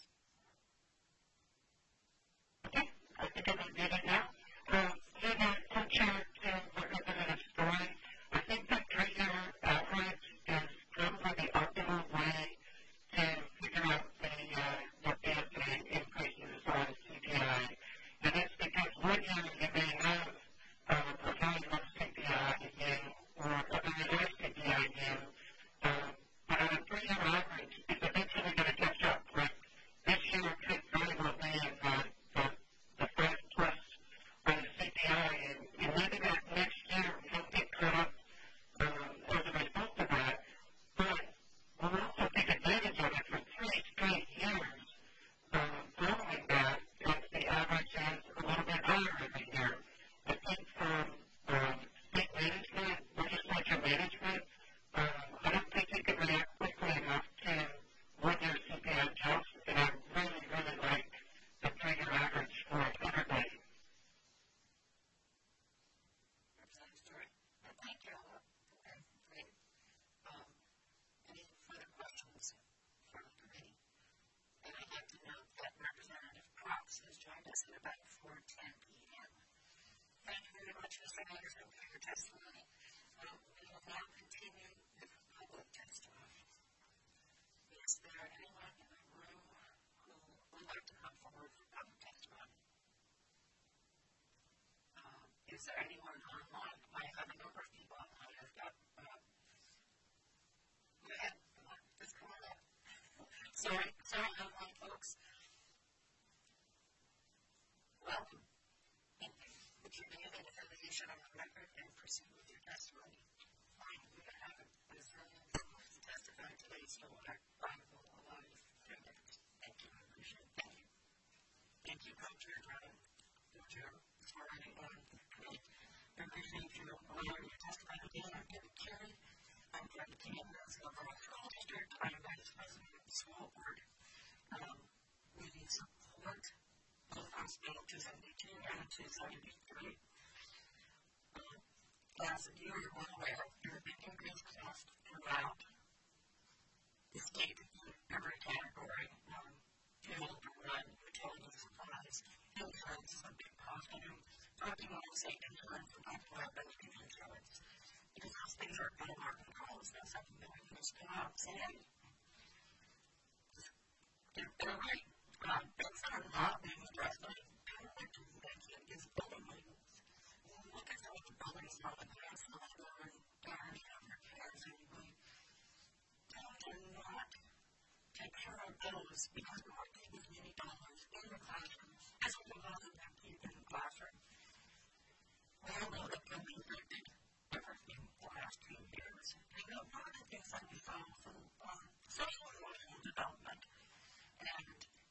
Okay, I think I'm going to get it now. Um, in a picture to Representative Story, I think that three-year average is probably the optimal way to figure out the, uh, what the increases on C P I. And that's because one year you may have um, a very low C P I you or a very high C P I you, um, but on a three-year average, it's eventually going to catch up. Like this year could very well be in the, the, the five plus on the C P I, and, and maybe that next year will get caught up um, as a result of that. But we'll also take advantage of it for three straight years um, following that, as the average is a little bit higher every year. I think from um, state management, legislature management, um, I don't think you can react quickly enough to one-year C P I jumps, and I really, really like the three-year average for everybody. Representative Story? Thank you. Okay, great. Um, any further questions from the committee? And I'd like to note that Representative Cox has joined us at about four ten p.m. Thank you very much, Mister Anderson, for your testimony. Um, we will now continue with public testimony. Is there anyone in the room who would like to come forward for public testimony? Um, is there anyone online? I have a number of people online. I've got, uh, go ahead. Come on. Just come on up. Sorry, sorry, online folks. Welcome. And would you name and affiliation on the record and proceed with your testimony? Fine, we have it. As someone to testify today, so I, I will allow you three minutes. Thank you. I appreciate it. Thank you. Thank you, Co-Chair Brown. Co-Chair, for anyone who could. I appreciate you allowing me to testify today. I'm David Carey. I'm from the Kansas Overall School District. I'm Vice President of the School Board. Um, we support both House Bill two seventy-two and two seventy-three. Um, as you are well aware, there have been increased costs throughout the state in every category. Um, fuel, rent, utility supplies, insurance is a big cost. And I'm talking when I say insurance, I'm talking about benefit insurance. Because those things are out of our control. It's not something that we can just come out and say, hey, they're right. Um, things that are not being addressed by the government is building maintenance. When we look at some of the buildings on the grass level and damage and repairs, and we tend to not take care of those because we want to keep as many dollars in the classroom as we can possibly keep in the classroom. We all know that building affected everything the last few years. We know one of the things that we found from um, social and emotional development, and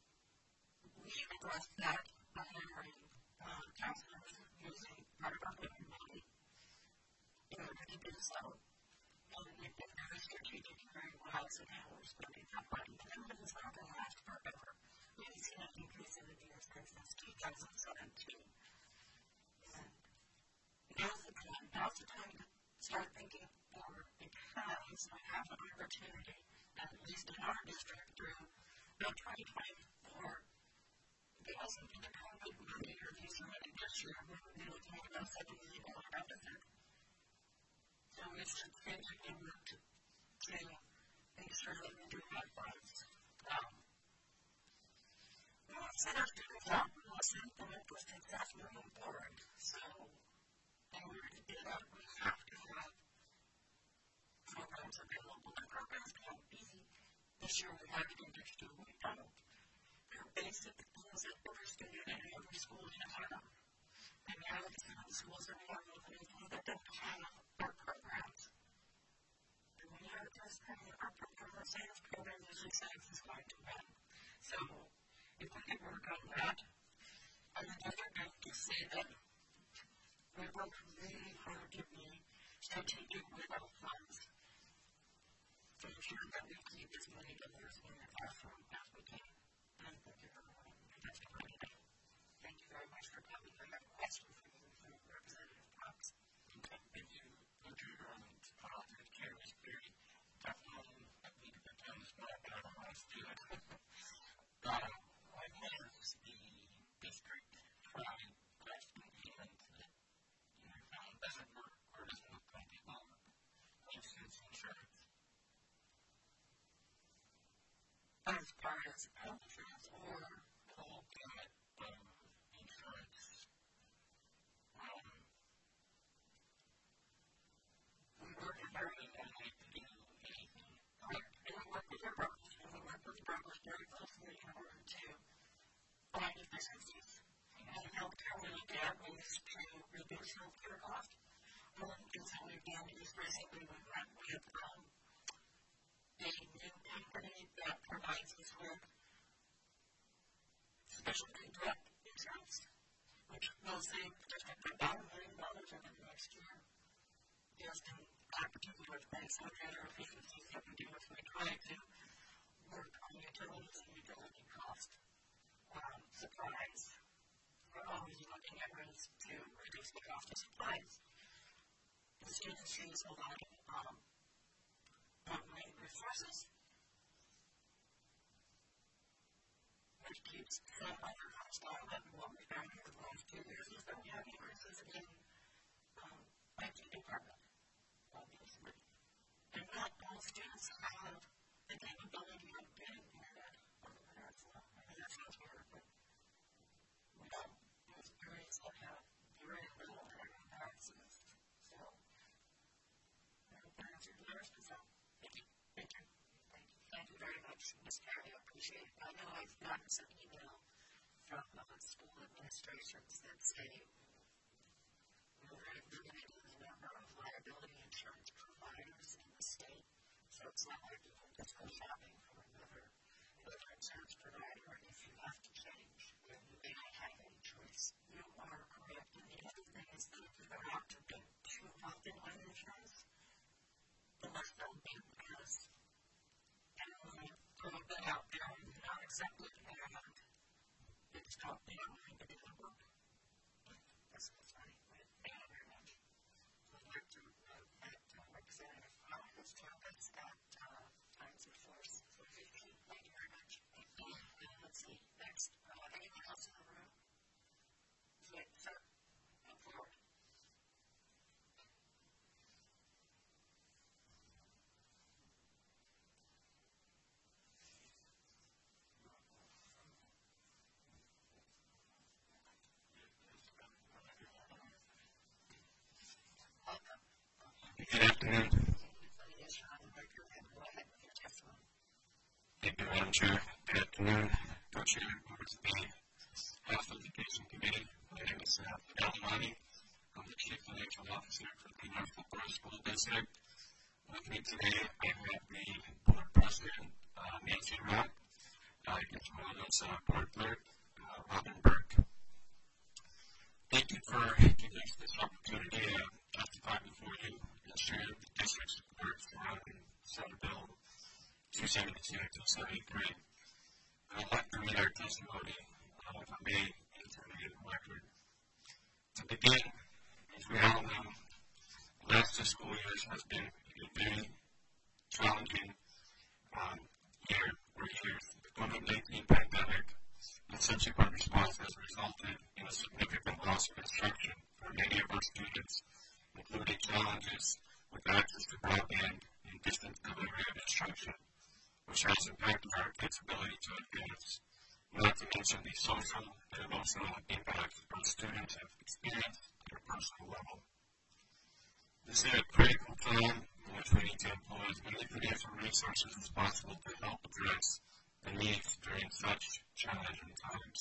we addressed that by hiring uh, counselors using part of our building money in order to do so. And we've been very strategic and very wise in how we're spending that money. But then it's not going to last forever. We've seen an increase in the years since two thousand seventeen. And now's the time, now's the time to start thinking forward, because we have an opportunity, at least in our district, through twenty twenty-four, they also did a COVID money review submitted this year. We will be looking at about seven million dollars deficit. So we should basically work to, to make sure that we do have funds. Um, we want to set our students up. We want to set them up for success moving forward. So in order to do that, we have to have programs available. And programs can't be this year we have it, and next year we don't. They're basic things that every student in every school should have. And now some of the schools are more open that don't have our programs. And when you have this kind of our program, our science program usually science is going to win. So if we can work on that, and then the other thing to say that we work really hard to be strategic with our funds to ensure that we keep as many dollars in the classroom as we can. And thank you for your testimony today. Thank you very much for coming. as health insurance or full gamut of insurance. Um, we work with our we don't need to do anything. Right. And we work with our brokers, and we work with brokers very closely in order to find efficiencies. And healthcare, we look at ways to reduce healthcare costs. One of the things that we've done is recently we went with um, a new company that provides us with specialty direct insurance, which will save just about a million dollars over the next year. Just in that particular space, some of the other efficiencies that we do is we try to work on utilities and utility cost um, supplies. We're always looking at ways to reduce the cost of supplies. The students use a lot of um, online resources, which keeps some other costs down. But what we found over the last two years is that we have increases in um, I T department, obviously. And not all students have the capability of getting internet on the peninsula. I mean, that sounds weird, but we have those areas that have very little internet access. So, I hope that answered the question. So, thank you. Thank you. Thank you. Thank you very much, Miz Perry. I appreciate it. I know I've gotten some email from uh, school administrations that say we're very limited in the number of liability insurance providers in the state. So it's not like you can just go shopping for another, another insurance provider. And if you have to change, then you may not have any choice. You are correct. And the other thing is that if you go out to bid too often on insurance, the less they'll bid because they don't want to put a bid out there and not accept it. And it's not they don't think it will work. That's what's funny. Thank you very much. I'd like to uh, thank Representative Collins to us at uh, Times and Force for fifteen. Thank you very much. And let's see, next, uh, anyone else in the room? Yes, sir. Come forward. Good afternoon. Thank you, Madam Chair. Good afternoon. Co-chair of the Health Education Committee. My name is uh, Al Monty. I'm the Chief Financial Officer for the Norfolk Grove School District. With me today, I have the Board President, uh, Nancy Rock, uh, as well as uh, Board Clerk, uh, Robin Burke. Thank you for giving us this opportunity to testify before you and share the district's support for Senate Bill two seventy-two and two seventy-three. I'd like to read our testimony, uh, if I may, into the record. To begin, as we all know, the last two school years has been a very challenging um, year or years. The COVID nineteen pandemic and subsequent response has resulted in a significant loss of instruction for many of our students, including challenges with access to broadband and distance delivery of instruction, which has impacted our kids' ability to advance, not to mention the social and emotional impacts our students have experienced at a personal level. This is a critical time in which we need to employ as many financial resources as possible to help address the needs during such challenging times.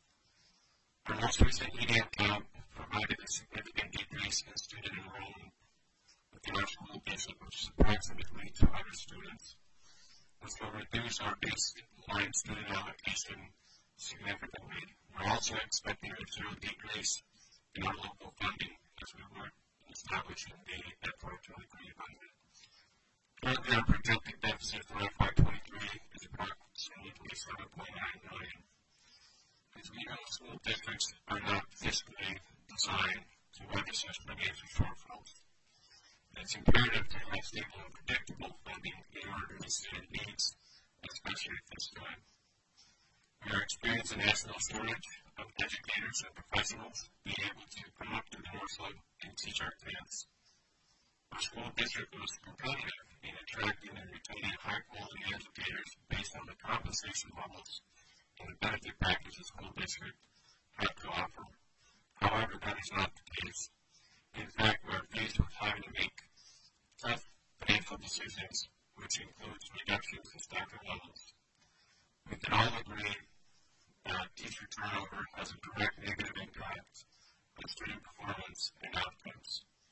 Our most recent E D M count provided a significant decrease in student enrollment within our school district, which is approximately two hundred students, which will reduce our baseline student allocation significantly. We're also expecting a material decrease in our local funding as we work in establishing the F Y twenty-three budget. Currently, our projected deficit for F Y twenty-three is approximately twenty-seven point nine million dollars. As we know, school districts are not fiscally designed to weather such financial shortfalls. It's imperative to have stable and predictable funding in order to meet student needs, especially at this time. We are experiencing a national shortage of educators and professionals being able to come up to the Norfolk and teach our kids. Our school district was competitive in attracting and retaining high-quality educators based on the compensation levels and the benefit package the school district have to offer. However, that is not the case. In fact, we are faced with having to make tough financial decisions, which includes reductions in staffing levels. We can all agree that teacher turnover has a direct negative impact on student performance and outcomes.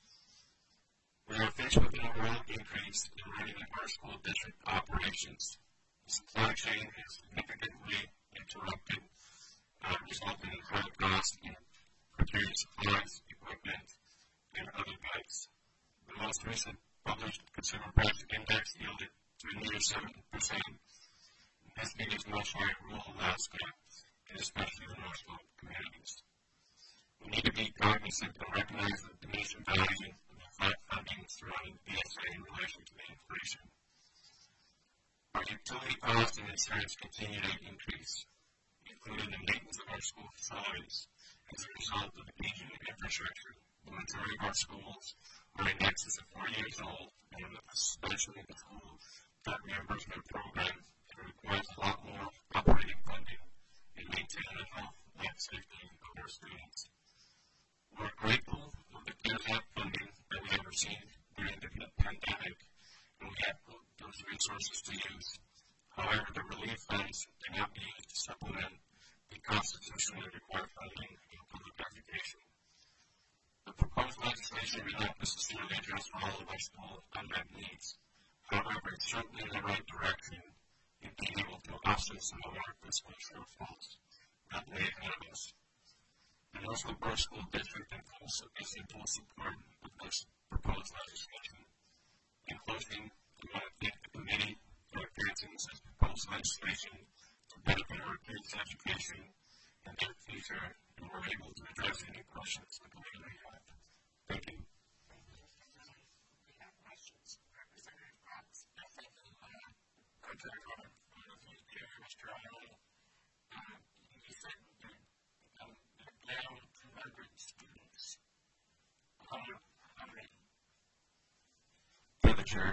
We are faced with an overall increase in running of our school district operations. The supply chain has significantly interrupted, uh, resulting in high costs in procuring supplies, equipment, and other goods. The most recent published Consumer Price Index yielded three point seven percent. This figures much like rural Alaska, and especially the North Slope communities. We need to be cognizant and recognize the diminishing value of the flat funding surrounding the B S A in relation to the inflation. Our utility costs and insurance continue to increase, including the maintenance of our school facilities as a result of the aging infrastructure. The majority of our schools are in excess of four years old, and especially the school debt reimbursement program, it requires a lot more operating funding in maintaining the health and safety of our students. We're grateful for the CARES Act funding that we have received during the pandemic, and we have put those resources to use. However, the relief funds cannot be used to supplement the constitutionally required funding in public education. The proposed legislation may not necessarily address all of our school unmet needs. However, it's certainly in the right direction in being able to offset some of our fiscal shortfalls that lay ahead of us. The North Slope Borough School District is in full support of this proposed legislation. In closing, we want to thank the committee for advancing this proposed legislation to benefit our kids' education and their future, and we're able to address any questions the committee may have. Thank you. We have questions. Representative Cox. I think I'm going to go to Mister Riley. Uh, you said that um, down two hundred students. Um, how many? Through the chair.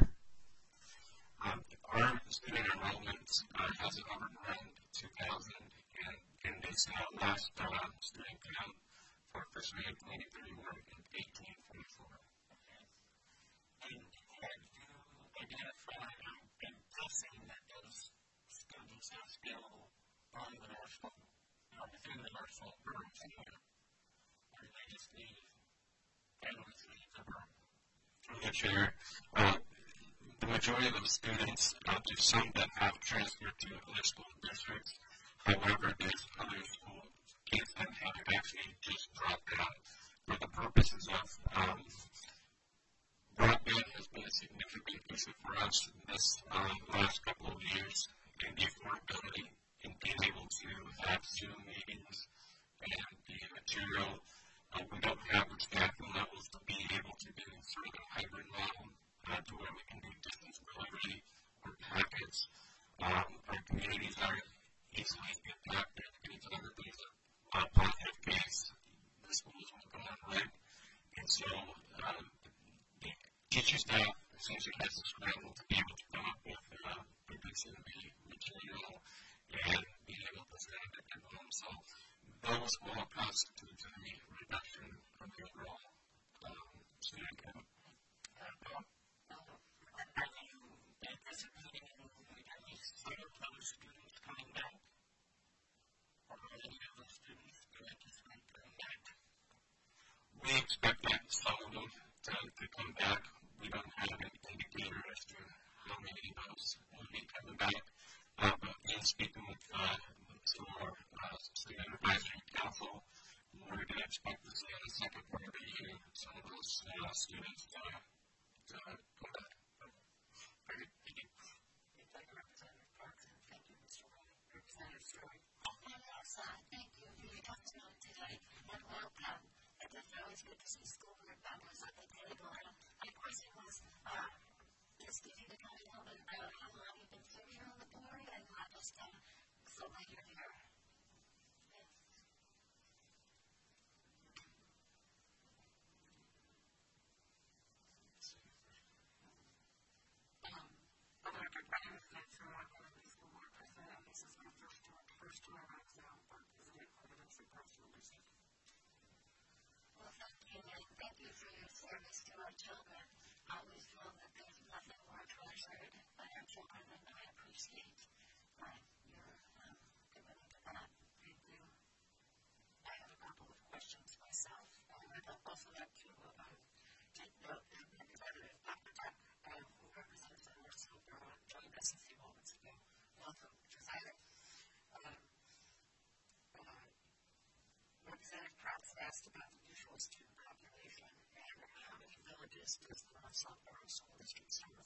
Um, our student enrollment uh, has hovered around two thousand, and in this uh, last uh, student count for fiscal year twenty thirty-one and eighteen twenty-four. Okay. And have you identified, I'm, I'm guessing that those students are still on the North Slope, or within the North Slope borough somewhere, or do they just leave families leave the borough? Through the chair, uh, the majority of those students, uh, there's some that have transferred to other school districts. However, there's other school kids that have actually just dropped out. For the purposes of um, broadband has been a significant issue for us this um, last couple of years, and the affordability in being able to have Zoom meetings and the material. Uh, we don't have the staffing levels to be able to do sort of a hybrid model uh, to where we can do distance delivery or packets. Um, our communities are easily impacted anytime that there's a uh, positive case. The schools will go on red. And so uh, the teacher staff essentially has to scramble to be able to come up with uh, producing the material and being able to send it at home. So those all constitute to the reduction of the overall um, student count. Are you anticipating at least some of those students coming back? Or any of those students do you anticipate coming back? We expect that some of them to, to come back. We don't have an indicator as to how many of those will be coming back. Uh, but in speaking with uh, some of our uh, student advisory council, we're going to expect to see in the second part of the year some of those uh, students to, to come back. Very good. Thank you. Thank you, Representative Parks, and thank you, Mister Riley. Representative Story. Yes, uh, thank you for your testimony today, and welcome. It's always good to see school board members at the table. And my question was, uh, just if you could tell me a little bit about how long you've been serving on the board and not just uh, so that you're here. this is my first time, first time I've exam, but isn't it evidence of personal disease? Well, thank you, and thank you for your service to our children. I always feel that there's nothing more treasured by our children, and I appreciate uh, your um, commitment to that. Thank you. I have a couple of questions myself. Um, I'd also like to um, take note that Representative Doctor Tuck, uh, who represents the North School Bureau, joined us a few moments ago. Welcome, Josiah. Um, uh, Representative Kratz asked about the usual student population and how many villages does the North South Borough School District serve?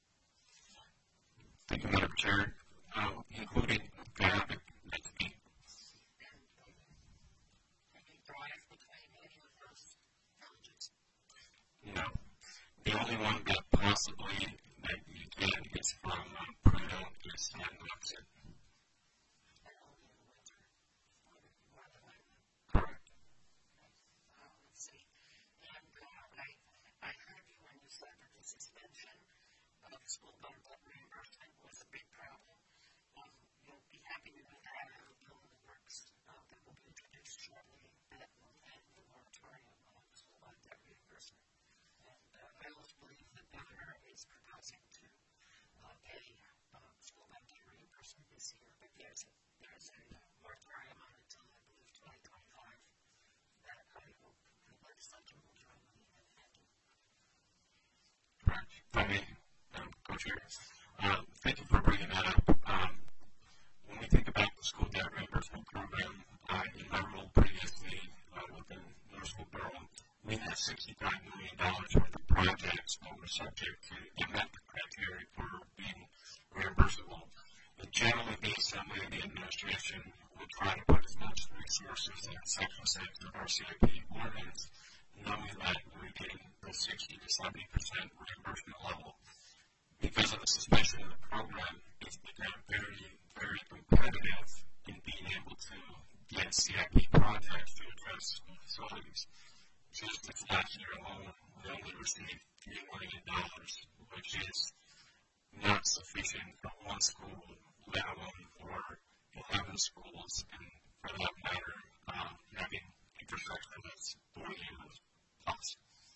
Thank you, Madam Chair. Uh, including Gavin, that's me. And um, can you drive between any of those villages? No. The only one that possibly that you can is from uh, Prudhoe to San Luxon. And only in the winter, or more than likely. Correct. Uh, let's see. And uh, I, I heard you when you said that the suspension of school benefit reimbursement was a big problem. Um, you'll be happy to know that I have a bill in the works uh, that will be introduced shortly that will end the moratorium on school benefit reimbursement. And uh, I always believe the governor is proposing to uh, pay uh, school benefit reimbursement this year, but there's a, there's a uh, moratorium on it until I believe twenty twenty-five that I hope the legislature will join me in enacting. Correct. If I may, um, Co-Chair. Um, thank you for bringing that up. Um, when we think about the school debt reimbursement program, uh, in my role previously uh, within North School Borough, we had sixty-five million dollars worth of projects that were subject to the met the criteria for being reimbursable. And generally, based on the the administration, will try to put as much resources in Section six of our C I P ordinance, knowing that we're getting the sixty to seventy percent reimbursement level. Because of the suspension of the program, it's become very, very competitive in being able to get C I P projects to address school facilities. Just this last year alone, we only received three million dollars, which is not sufficient for one school, let alone for eleven schools, and for that matter, uh, having infrastructure that's four years plus.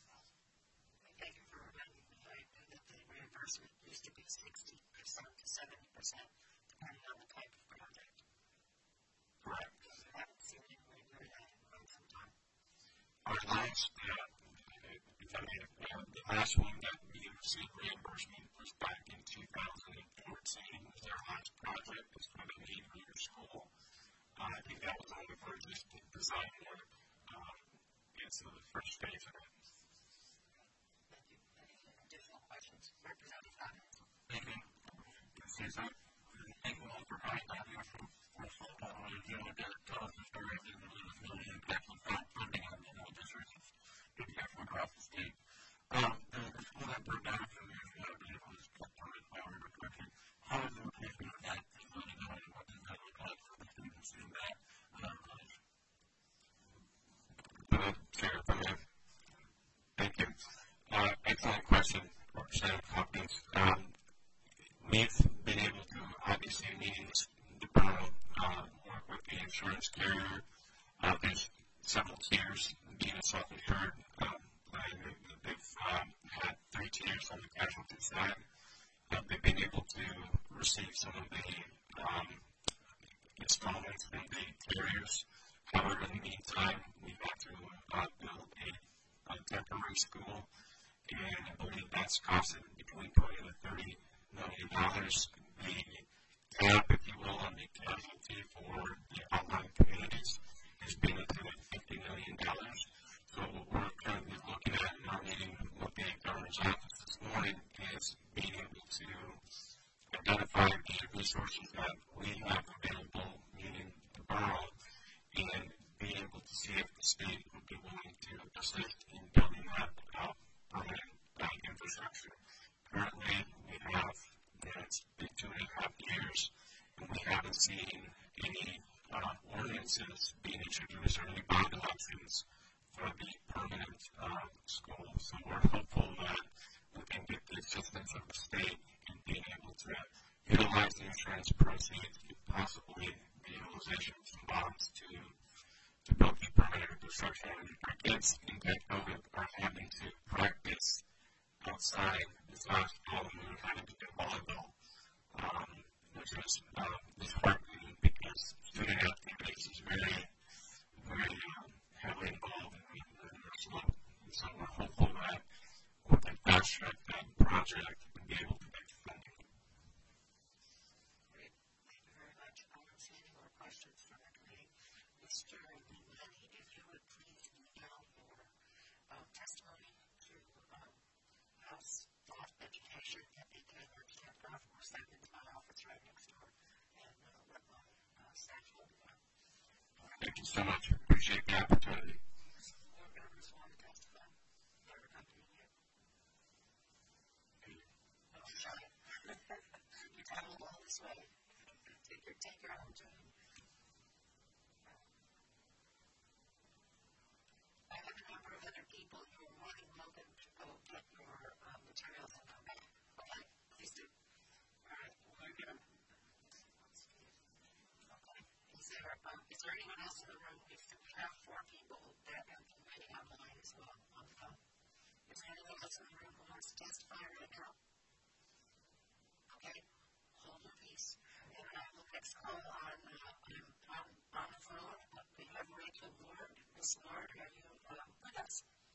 Thank you for reminding me. I knew that the reimbursement used to be sixty percent to seventy percent, depending on the type of project. Correct. I haven't seen anybody do that in quite some time. Our last, uh, if I may, uh, the last one that we received reimbursement was back in two thousand fourteen. It was our last project. It was for the Main Reader School. Uh, I think that was only for just design work. Um, and so the first phase of it. Thank you. Any additional questions? Representative Hopkins. Thank you. Susan, thank you all for coming down here from Bristol. Not only do you get to tell us the story of the really impactful funding on the whole district, good to hear from across the state. Um, the, the school that burned down a few years ago, I believe, was kept on it, if I remember correctly. How is the replacement of that facility going, and what does that look like for the students in that uh, college? Uh, Chair, if I may. Thank you. Uh, excellent question, Representative Hopkins. Um, we've been able to, obviously, meeting the borough, uh, work with the insurance carrier. Uh, there's several tiers being a self-insured. Um, they've um, had three tiers on the casualty side. Uh, they've been able to receive some of the um, installments from the carriers. However, in the meantime, we've had to uh, build a, a temporary school, and I believe that's costed between twenty to thirty million dollars. The cap, if you will, on the casualty for the outlying communities has been at fifty million dollars. So what we're currently looking at in our meeting with the governor's office this morning is being able to identify the resources that we have available, meaning the borough, and be able to see if the state would be willing to assist in building that uh, permanent uh, infrastructure. Currently, we have, you know, it's been two and a half years, and we haven't seen any uh, ordinances being introduced or any bond elections for the permanent uh, school. So we're hopeful that we can get the assistance of the state in being able to utilize the insurance proceeds to possibly the utilization of some bonds to to build the permanent infrastructure. Our kids in Vancouver are having to practice outside this last fall and we're having to do volleyball, um, which is um, disheartening because student activities is very, very um, heavily involved in the slope. So we're hopeful that we can fast track that project and be able to get funding. Great. Thank you very much. I don't see any more questions from the committee. Mister Lenny, if you would please email your um, testimony to um, House Staff Education at the Taylor Campground or send it to my office right next door and uh, let my uh, staff know that. Thank you so much. Appreciate the opportunity. Board members want to testify. Never come to you. Oh, shy. You travel all this way. Take your, take your own time. I have a number of other people who are more than welcome to go get your um, materials and come back. Okay, please do. All right, we're going to. Okay, is there, um, is there anyone else in the room? We still have four people that have been waiting online as well on the phone. Is there anyone else in the room who wants to testify right now? Okay, hold your peace. And I will next call on, uh, on, on the phone. We have Rachel Ward. Miss Ward, are you um, with us?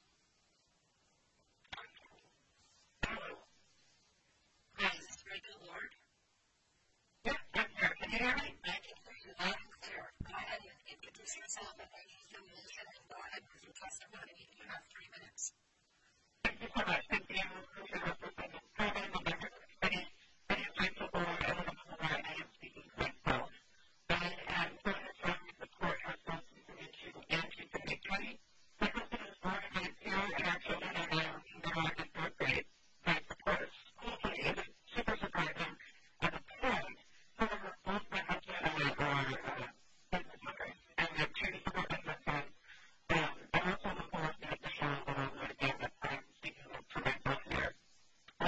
Hi, is this Rachel Ward? Yeah, I'm here. Can you hear me? I can hear you loud and clear. Go ahead and introduce yourself and then use the motion and go ahead with your testimony. You have three minutes. Thank you so much. Thank you. Appreciate representing Kevin, the members of the committee. My name is Rachel Ward. I live in Hawaii. I am speaking for myself. I am going to try to support our sponsors into managing the big twenty. My husband is born and raised here, and our children are now in kindergarten and third grade. I support a school twenty isn't super surprising as a parent. However, both my husband and I are uh, business owners, and I'm trying to support business funds. Um, I also am a former state official along with again that I'm speaking of for myself here.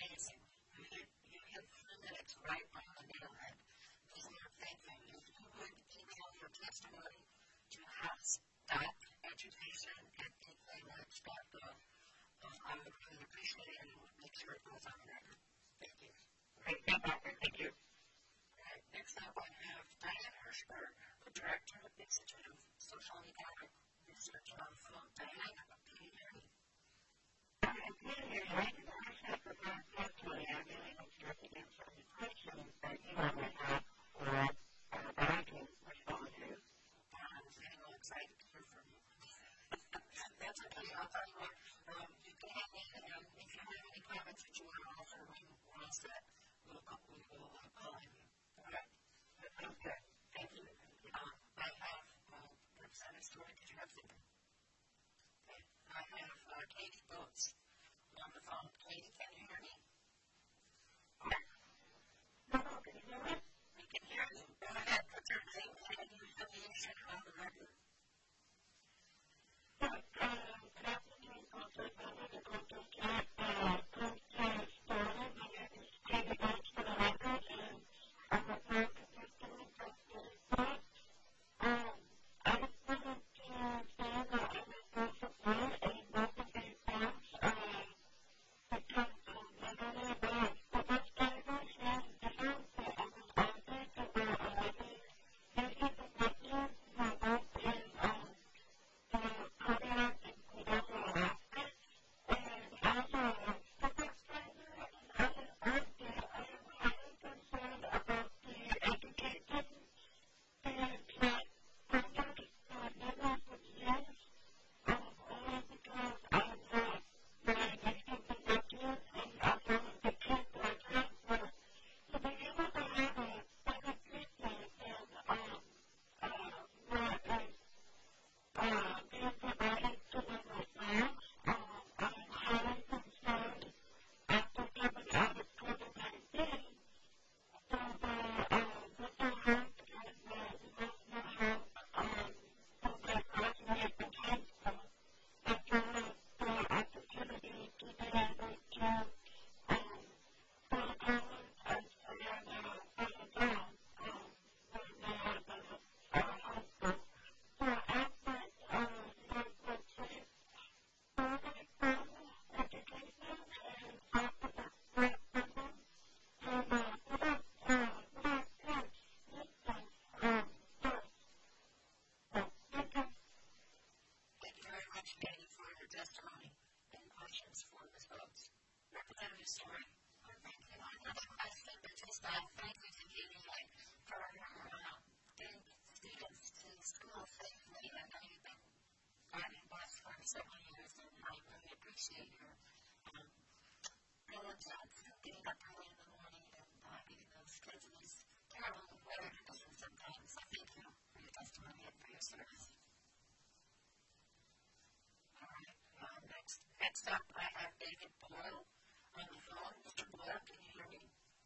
amazing. You hit, you hit three minutes right on the nail head. These are thank you. If you would email your testimony to house.education at equinox dot gov, um, I would really appreciate it and make sure it goes on the record. Thank you. Great. Thank you. Thank you. All right, next up I have Diane Hirschberg, the Director of the Institute of Social and Economic Research on Food. Diane, can you hear me? I can hear you. I can also provide testimony. I really don't know if you answer any questions that you might have or uh, that I can respond to. I'm getting all excited to hear from you. That's okay. I'll tell you what. Um, you can hang in, and if you have any comments that you want to offer when we're all set, we'll, we will uh, call on you. All right? That sounds good. Thank you. Um, I have uh, Representative Stewart. Did you have something? Okay. I have uh, Katie Boats on the phone. Katie, can you hear me? Hello, can you hear me? We can hear you. Go ahead. Put your name and your affiliation on the record. Yes, um, good afternoon, Doctor Bennett, Doctor Jack, uh, Coach Terry Stoller. My name is Katie Boats for the record, and I'm a part of the testimony for the report. Um, I just wanted to say that I was going to support a both of these plans, uh, because um, not only about the bus drivers and the ones that I was offered that were already using the buses who are both in, um, the cardiac and behavioral aspects. And as a physics driver, I was out there, I am highly concerned about the education and that conduct uh, never success, um, only because of the very distant perspective and of the the kids like that. But to be able to have a better treatment and um, uh, what is uh, being provided to them right now, um, I'm highly concerned after coming out of COVID nineteen. So the uh, mental health and the emotional health um, programs I have been handful, as well as the opportunity to be able to um, put a balance as and uh, put it down um, when they have a uh, husband. So after uh, like let's say further from education and after the great program, and uh, without uh, without touch, distance, um, first. So thank you. Thank you very much, Katie, for your testimony and questions for Miz Boats. Representative Story. Thank you. I have a question, which is that thank you to Katie like, for uh, getting students to school safely. I know you've been driving bus for several years, and I really appreciate your um, diligence in getting up early in the morning and uh, getting those kids in these terrible weather conditions sometimes. So thank you for your testimony and for your service. All right. Uh, next, next up, I have David Boyle on the phone. Mister Boyle, can you hear me?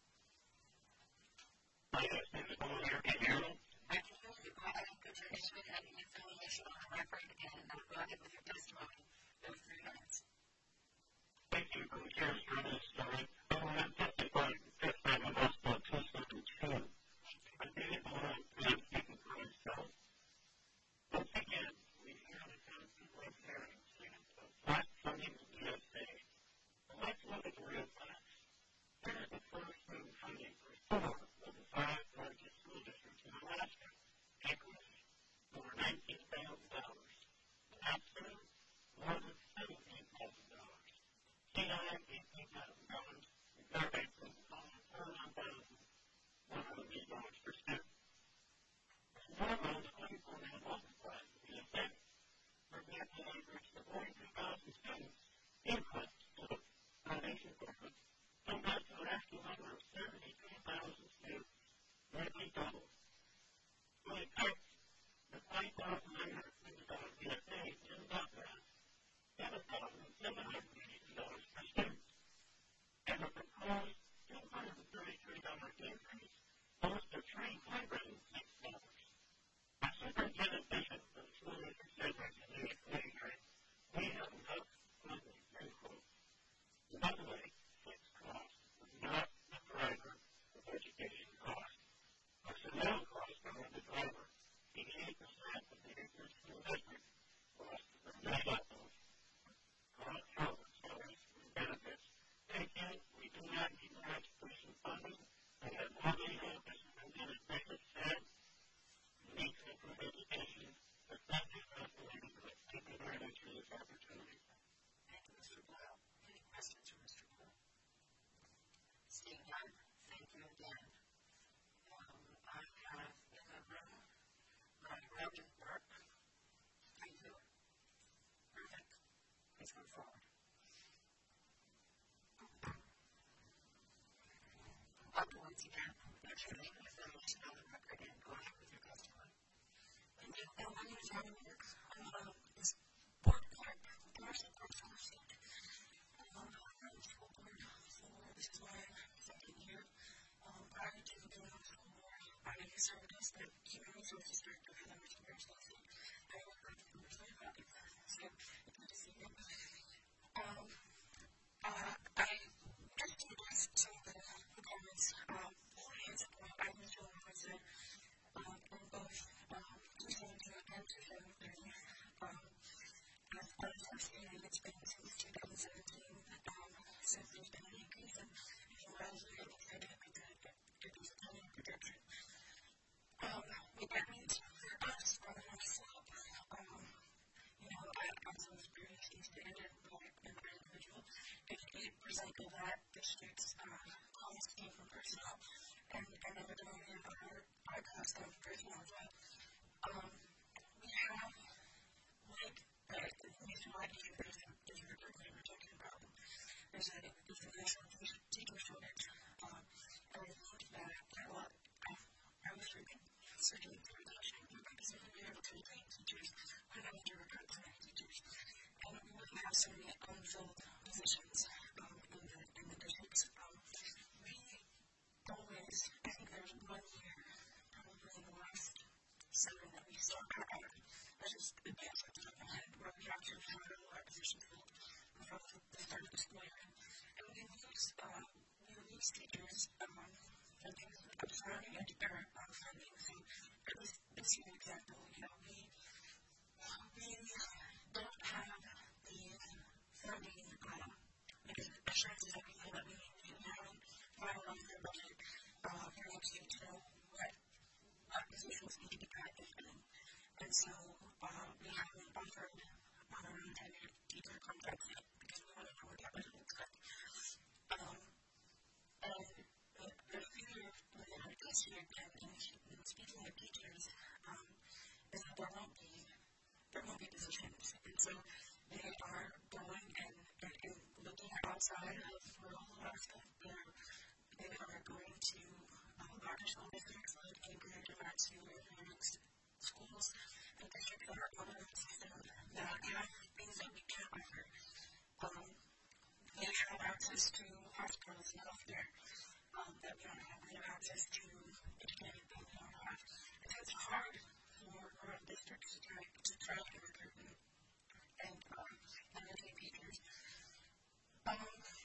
Yes, Mister Boyle here. Can you hear me? I can hear you. Go ahead and put your name and your affiliation on the record and uh, go ahead with your testimony. Those three minutes. move forward. But once again, make sure that you have information on the record and go ahead with your testimony. And then, and when you're trying to work on this board card, commercial court fellowship, um, I'm in school board for, this is my second year, um, prior to being on school board, I served as the human resources director for the Merchant Commercial Estate. I work with the Merchant Happy Class, so it's good to see you. Um, uh, I just to address some of the, the comments, um, four years ago, I was on the president, um, in both, um, two seventeen and two seventeen, um, I've been associated, it's been since two thousand seventeen, um, since there's been an increase in utilizing and academic to these attendant protection. Um, what that means for us on the next slope, um, you know, I also experienced these data in my individual. fifty-eight percent of that district's uh, calls came from personnel, and, and the majority of our, our calls come from personnel as well. Um, we have, like, uh, the reason why do you there's a there's a recruitment we're talking about. There's a there's a national teacher shortage, um, and I think that, that well, I, I was reading certainly through education, because if we were able to retain teachers, we'd have to recruit so many teachers. And we would have so many unfilled positions um, in the in the districts. Um, we always, I think there was one year, probably in the last seven that we saw our out. That's just a guess at the top of my head, where we actually had a lot of positions filled from the start of the school year. And we lose, uh, we lose teachers um, and things like surrounding and or um, funding. So for this, this year example, you know, we, we don't have the funding um, because assurances that we feel that we need to have finalize the budget uh, for next year to know what, what positions need to be practiced in. And so uh, we haven't offered on our own tenured teacher contracts yet because we want to know what that budget looks like. Um, and the, the fear within our district and, and speaking of teachers um, is that there won't be there won't be positions. And so they are going and, and, and looking outside of rural Alaska. They're, they are going to uh, larger school districts like Anchorage and Matsu and Phoenix schools and districts that are on the system that have things that we can't offer. Um, they have access to hospitals and healthcare um, that we don't have. They have access to education that we don't have. And so it's hard for rural districts to try to try to get recruitment and um, and retain teachers. Um,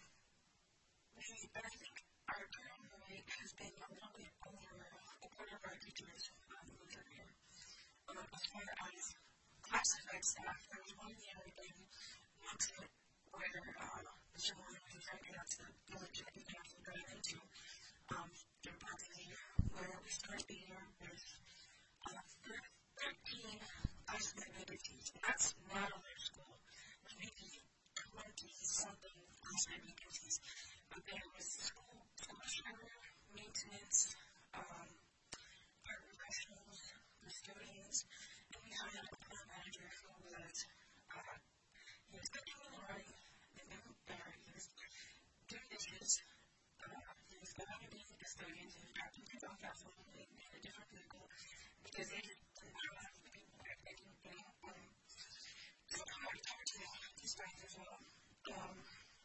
we, but I think our turnover rate has been a little bit over a quarter of our teachers um, move every year. Um, as far as classified staff, there was one year in Moxie where uh, Mister Warren was referring that's the village that you can actually drive into. Um, they're probably where we started the year with uh, thirteen isolated vacancies. That's not a large school. There's maybe twenty-something isolated vacancies. But there was school, school sugar, maintenance, um, art professionals, custodians, and we had a plant manager who was, uh, he was cooking in the morning, and then uh, he was doing dishes, uh, he was going to be the custodians, and he got to his own castle, and they made a different vehicle, because they just didn't have the people that they didn't think. Um, so I talked to these guys as well. Um,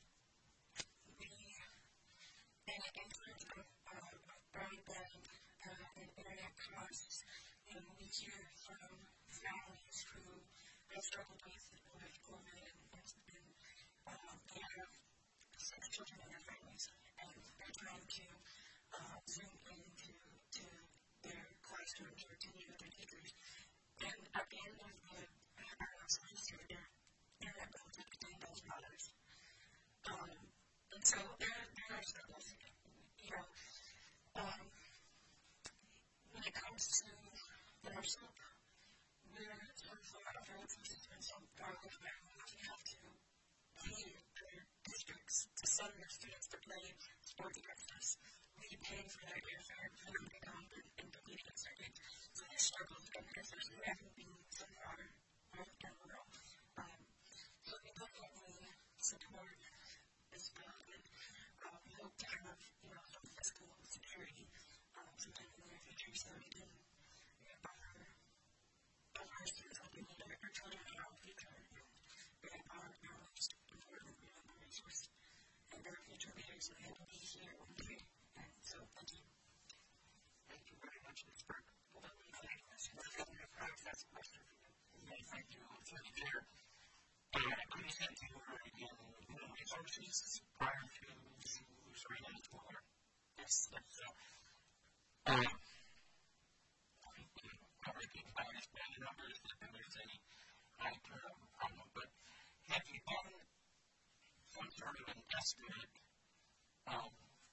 we, and in terms of uh, broadband uh, and internet costs, you know, we hear from families who have struggled with, with COVID and, and um, they have six children in their families, and they're trying to uh, zoom into to their classrooms or to meet with their teachers. And at the end of the uh, semester, their internet bill is like ten thousand dollars. Um, and so there, there are struggles, you know. Um, when it comes to the NARSOP, we're sort of a very consistent so far away from everyone. We have to pay their districts to send their students to play sports against us. We pay for their airfare for them to come and, and complete a circuit. So there's struggles, and especially having been so far north and rural. Um, so we definitely support this development. Uh, we hope to have, you know, some fiscal security um, sometime in the near future so we can empower our students like we need our children in our future and empower our most important resource and our future leaders so they will be here one day. And so, thank you. Thank you very much, Miz Burke. Well, let me ask questions. I'm going to process a question for you. Yes, thank you. It's really clear. Uh, you said you were in human resources prior to Serena as well. Yes, that's so. Um, I think we already can find this by the numbers that there's any long-term problem, but have you done some sort of an estimate of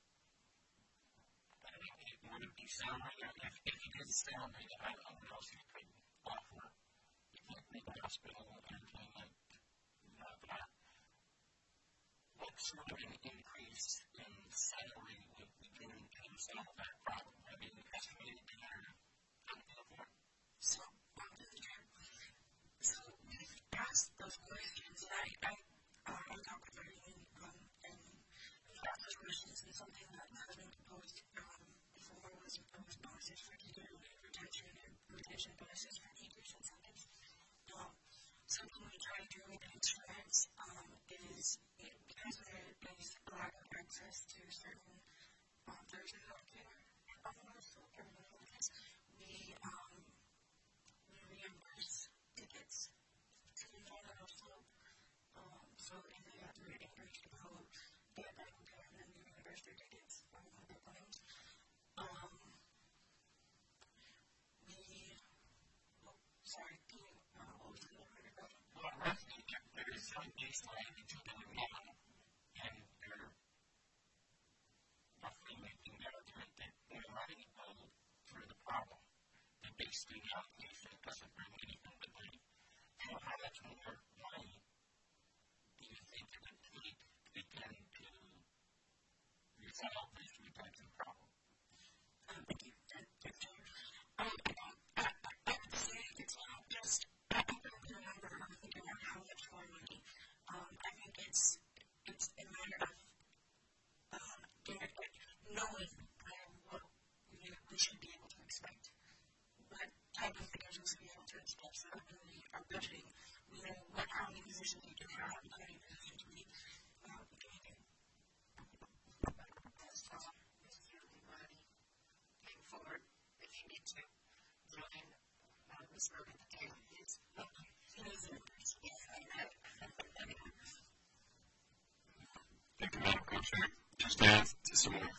would it be salary, or if, if you did salary, I don't know what else you could offer. You can't make a hospital or anything like that. What sort of an increase in salary would be given to solve that problem? I mean, estimated to your for. So, um, so we've asked those questions, and I, I, uh, I talked with everything, um, and we've asked those questions, and something that has been proposed, um, before was proposed bonuses for teacher retention and retention bonuses for teachers and incentives. Um, something we try to do with insurance, um, is it, because there is a lack of access to certain, um, versions of care, also, everyone knows, we, um, we reimburse tickets to the final also. Um, so if they have to reimburse to go get medical care and then we reimburse their tickets on one of their plans. Um, we, oh, sorry, do you, uh, what was the other question? Well, roughly, there is some baseline that you're doing now, and you're roughly making the argument that we're running low for the problem. The basically the allocation doesn't bring anything but money. So how much more money do you think it would take to begin to resolve this retention problem? Um, thank you. Thank you. Um, I, I, I would say it's not just, I don't remember thinking about how much more money. Um, I think it's, it's a matter of, uh, knowing um, what we, we should be able to expect. What type of figures we should be able to expect. So when we are budgeting, we know what, how many positions we can have, how many positions we, uh, we can get. As far as family money going forward, if you need to join uh, Miz Burke at the table, it's okay. Yes, I know. Thank you, Madam Co-Chair. Just to add to some more.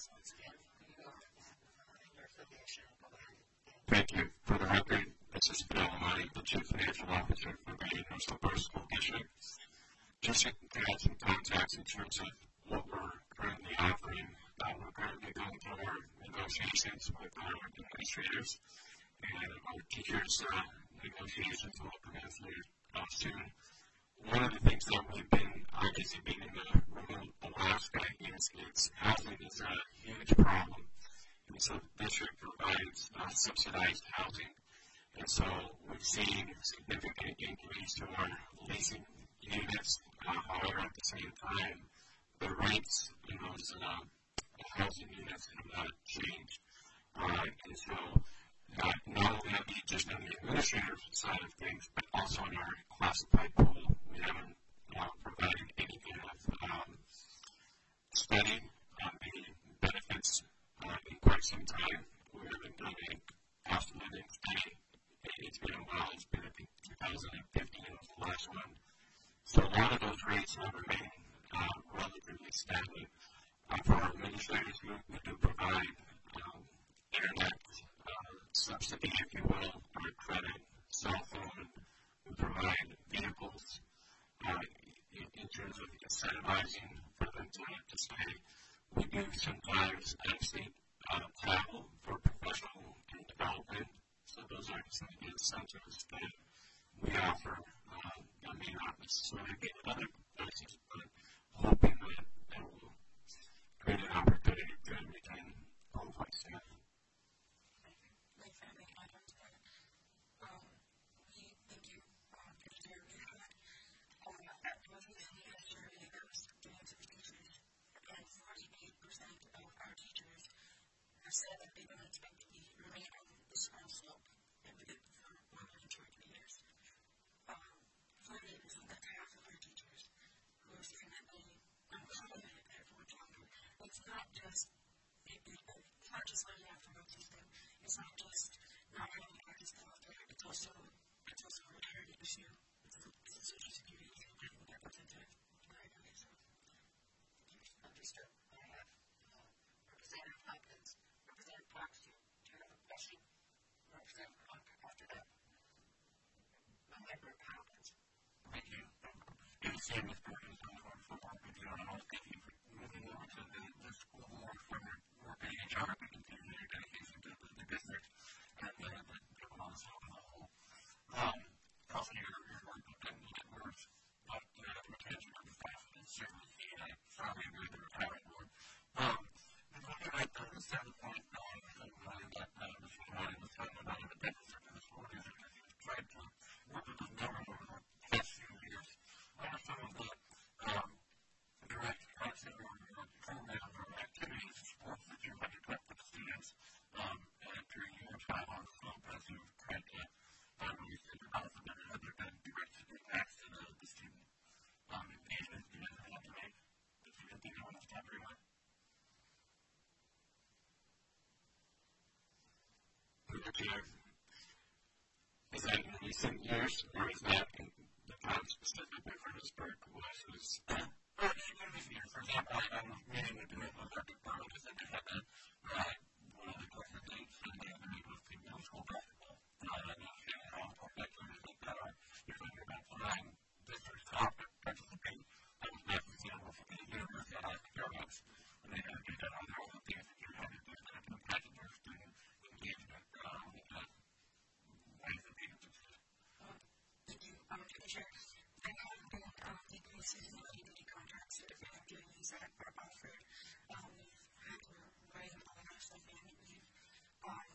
Thank you. For the record, this is Bill Almighty, the Chief Financial Officer for the Universal Borough School District. Just to add some context in terms of what we're currently offering, uh, we're currently going through our negotiations with our administrators, and our teachers' uh, negotiations will commence uh, soon. One of the things that we've been, obviously being in the remote Alaska, is it's housing is a huge problem. And so the district provides uh, subsidized housing. And so we've seen significant increase to our leasing units. Uh, however, at the same time, the rates in those uh, housing units have not changed. Uh, and so uh, not only have we just on the administrative side of things, but also in our classified pool, we haven't uh, provided any kind of um, study on the benefits uh, in quite some time. We haven't done a cost of living study. It's been a while. It's been, I think, two thousand fifteen was the last one. So a lot of those rates have remained uh, relatively stagnant. Uh, for our administrators, we, we do provide um, internet uh, subsidy, if you will, or credit, cell phone. We provide vehicles uh, in, in terms of incentivizing for them to, to stay. We do sometimes actually uh, travel for professional and development. So those are some of the incentives that we offer uh, that may not necessarily be in other places, but hoping that that will create an opportunity to retain qualified staff. My family add on to that. Um, we thank you um, for sharing that. Um, that was recently a survey that was have said that they don't expect to be remain on the small slope for more than two or three years. Um, Funding is that half of our teachers who are saying that they accommodated there for much longer. It's not just it, it, it's not just letting out from our system. It's not just not having access to health care. It's also it's also a retirement issue. It's a, it's a social security issue that goes into it. Right? Okay, so Understood. I have uh, Representative Hopkins, Representative Fox. Do you have a question? Representative Hopkins after that. Member Hopkins. Thank you. In the same as Burton's on the phone for work with you, and I was thinking moving over to the, the school board from your work at H R to continue your dedication to the, the district and the, the, the wellness of the whole. Um, also, your, your work with the networks, but the retention of the staff is certainly key, and I strongly agree with the retirement board. Um, and looking at the seven point nine million that uh, Mister Ryan was talking about in the deficit in the school district, as he tried to work with those numbers over the past few years. What are some of the um, direct content or programs or activities or sports that you've undertook with the students um, and during your time on the slope as you've tried to find ways to develop them and other than direct impacts to the, the student um, engagement you guys have had to make that you can think of off the top of your head? Is that in recent years, or is that in the time specifically for this bird was was uh, or in recent years? For example, I, I'm meeting with the elected borough because they had that uh, one of the closest dates and they had to meet with the middle school basketball. Uh, and I'm not sure how important activities like that are. You're thinking about allowing districts to participate. That was not sustainable for the University of Alaska Fairbanks. And they had to do that on their own things that you're having to do that can impact your student engagement. Um, uh, ways that they can do that. Thank you, um, Commissioner. I have been um, increasing the community contracts that are activities that are offered. Um, we've had to write a lot of stuff in. We've um,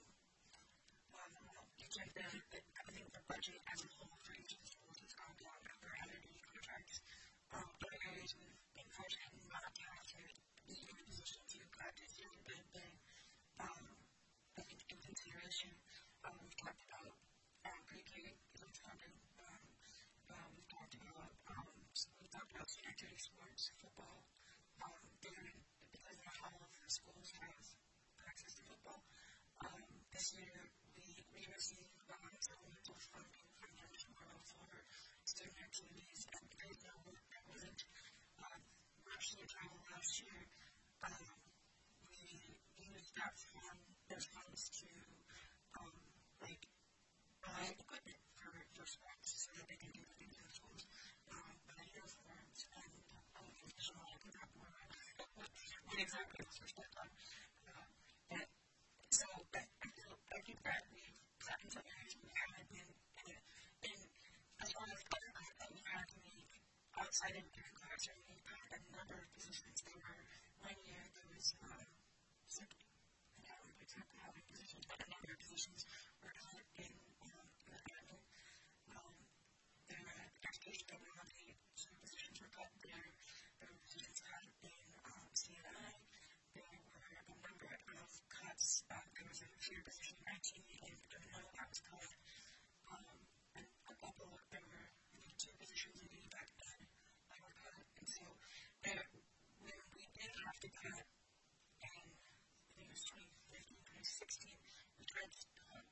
um, each of the, the, I think the budget as a whole for each of the schools has gone down for activity contracts. Um, other areas we've been fortunate not to have to be in a position to cut this year, but then um, I think in consideration, um, we've talked about um, pre-K is what's funded. Um, um, we've talked about um, we've talked about student activity sports, football. Um, then because not all of the schools have access to football. Um, this year we we received um, supplemental funding from the National Bureau for student activities, and because there wasn't um, much to travel last year, um, we used that from those funds to um, like buy equipment for, for sports so that they can do the things in the schools, um, buy uniforms and um, additional I can talk more about what exactly this was spent on. Uh, but, so I, I, feel, I think that we've gotten some areas we haven't been in, in as far as other things that we had to make outside of the classroom. We had a number of positions. There were one year there was um, simply I can't remember exactly how many positions, but a number of positions were cut in, um, in the admin. Um, there were education technology, some positions were cut there. There were positions cut in um, C N I. There were a number of cuts. Uh, there was a few position in I T, and there were none of that was cut. Um, and a couple, there were I think, two positions in the back then that were cut. And so there, when we did have to cut, and I think it was twenty fifteen, twenty sixteen, we tried to, uh,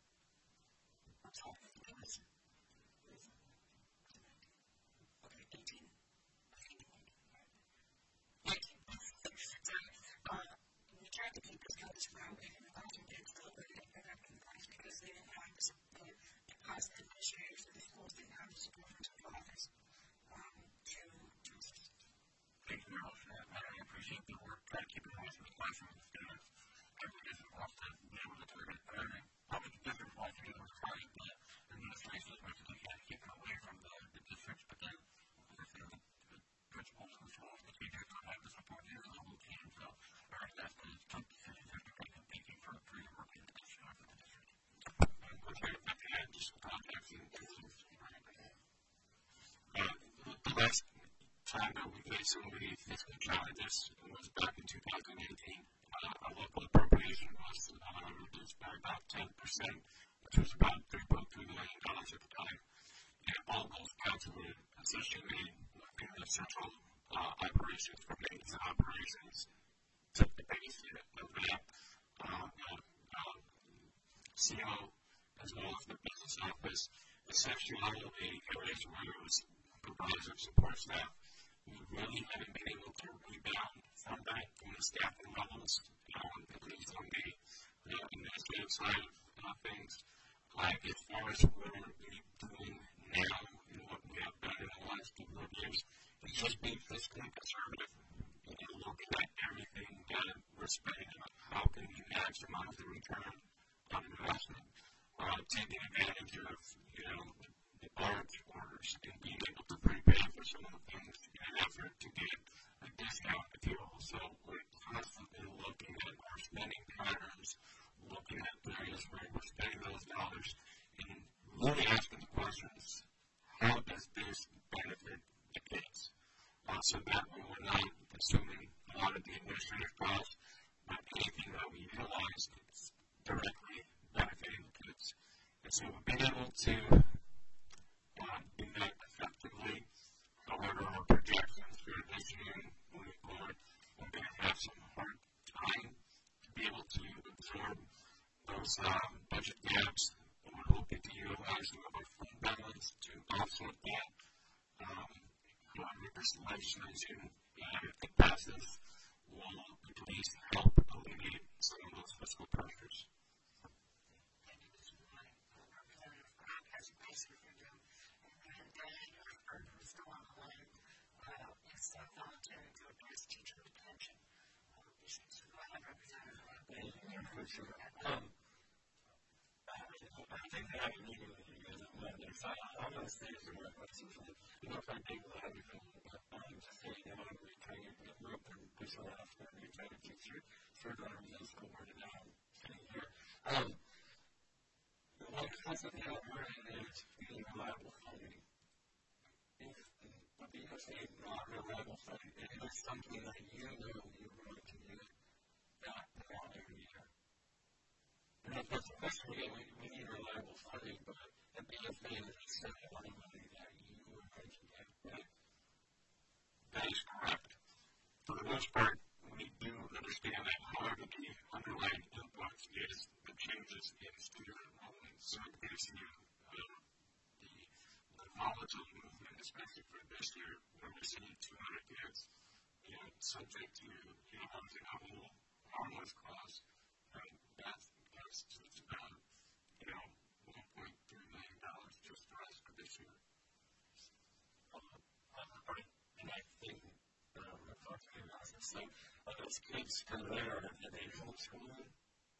I'm sorry, I think it was, it was okay, eighteen. nineteen. Sorry. Uh, we tried to keep this campus route, and the classroom didn't still put it in the class because they didn't have the support, the class administrators of the schools didn't have the support from central office um, to, to assist. Thank you very much for that, Matt. I appreciate the work trying to keep it away from the classroom and students. Every district wants to be able to target every public district wants to be able to target the administration as much as they can to keep it away from the, the districts, but then, of course, the, the principals and the schools, the teachers don't have the support here in the whole team, so I think that's the tough decisions you have to make, and thank you for, for your work in the district and for the district. And we're trying to back to add just some context and things to keep running back. Uh, the last time that we faced some of the fiscal challenges was back in two thousand eighteen. Uh, a local appropriation was percent, which was about three point three million dollars at the time. And it all goes back to the decision made within the central uh, operations for maintenance and operations took the biggest hit of that. Uh, the uh, C O, as well as the business office, essentially all of the areas where it was providers of support staff, we really haven't been able to rebound from that from the staffing levels, um, at least on the uh, administrative side of uh, things. Like as far as what we're doing now and what we have done in the last couple of years, it's just being fiscally conservative. You know, looking at everything that we're spending on how can we maximize the return on investment, uh, taking advantage of, you know, the large orders and being able to prepay for some of the things in an effort to get a discount, if you will. So we're constantly looking at our spending patterns, looking at areas where we're spending those dollars, and really asking the questions, how does this benefit the kids? Uh, so that way we're not consuming a lot of the administrative costs, but anything that we utilize is directly benefiting the kids. And so we've been able to uh, do that effectively. However, our projections for this year moving forward, we're going to have some hard time to be able to absorb those um, budget gaps. And we're hoping to utilize some of our fund balance to offset that. Um, however, this legislation, uh, if it passes, will at least help alleviate some of those fiscal pressures. Thank you, Mister White. Representative Grant has a basic review, and then Diane Hurford, who's still on the line, uh, is uh, voluntary to address teacher retention uh, issues. So go ahead, Representative Grant. Thank you, for sure. Um, I think I have a meeting with you guys on Monday, so I'm going to say some more questions. You know, if I think we'll have you come, I'm just saying, you know, we're trying to get group and push it off, and we're trying to teach you further on the school board, and now I'm sitting here. Um, one concept that I've learned is being reliable funding. But being saying not reliable funding, it is something that you know you're going to use that amount every year. And that's the question we get, we, we need reliable funding, but at the end of the day, it's just a lot of money that you are going to get, right? That is correct. For the most part, we do understand that, however, the underlying inputs is the changes in student enrollment. So it gives you uh, the, the volatile movement, especially for this year, where we're seeing two hundred kids, you know, subject to, you know, housing a whole harmless class. Um, that's, that's just about, you know, one point three million dollars just for us for this year. And I think, um, I'm talking about this, so are those kids still there, or are they homeschooling?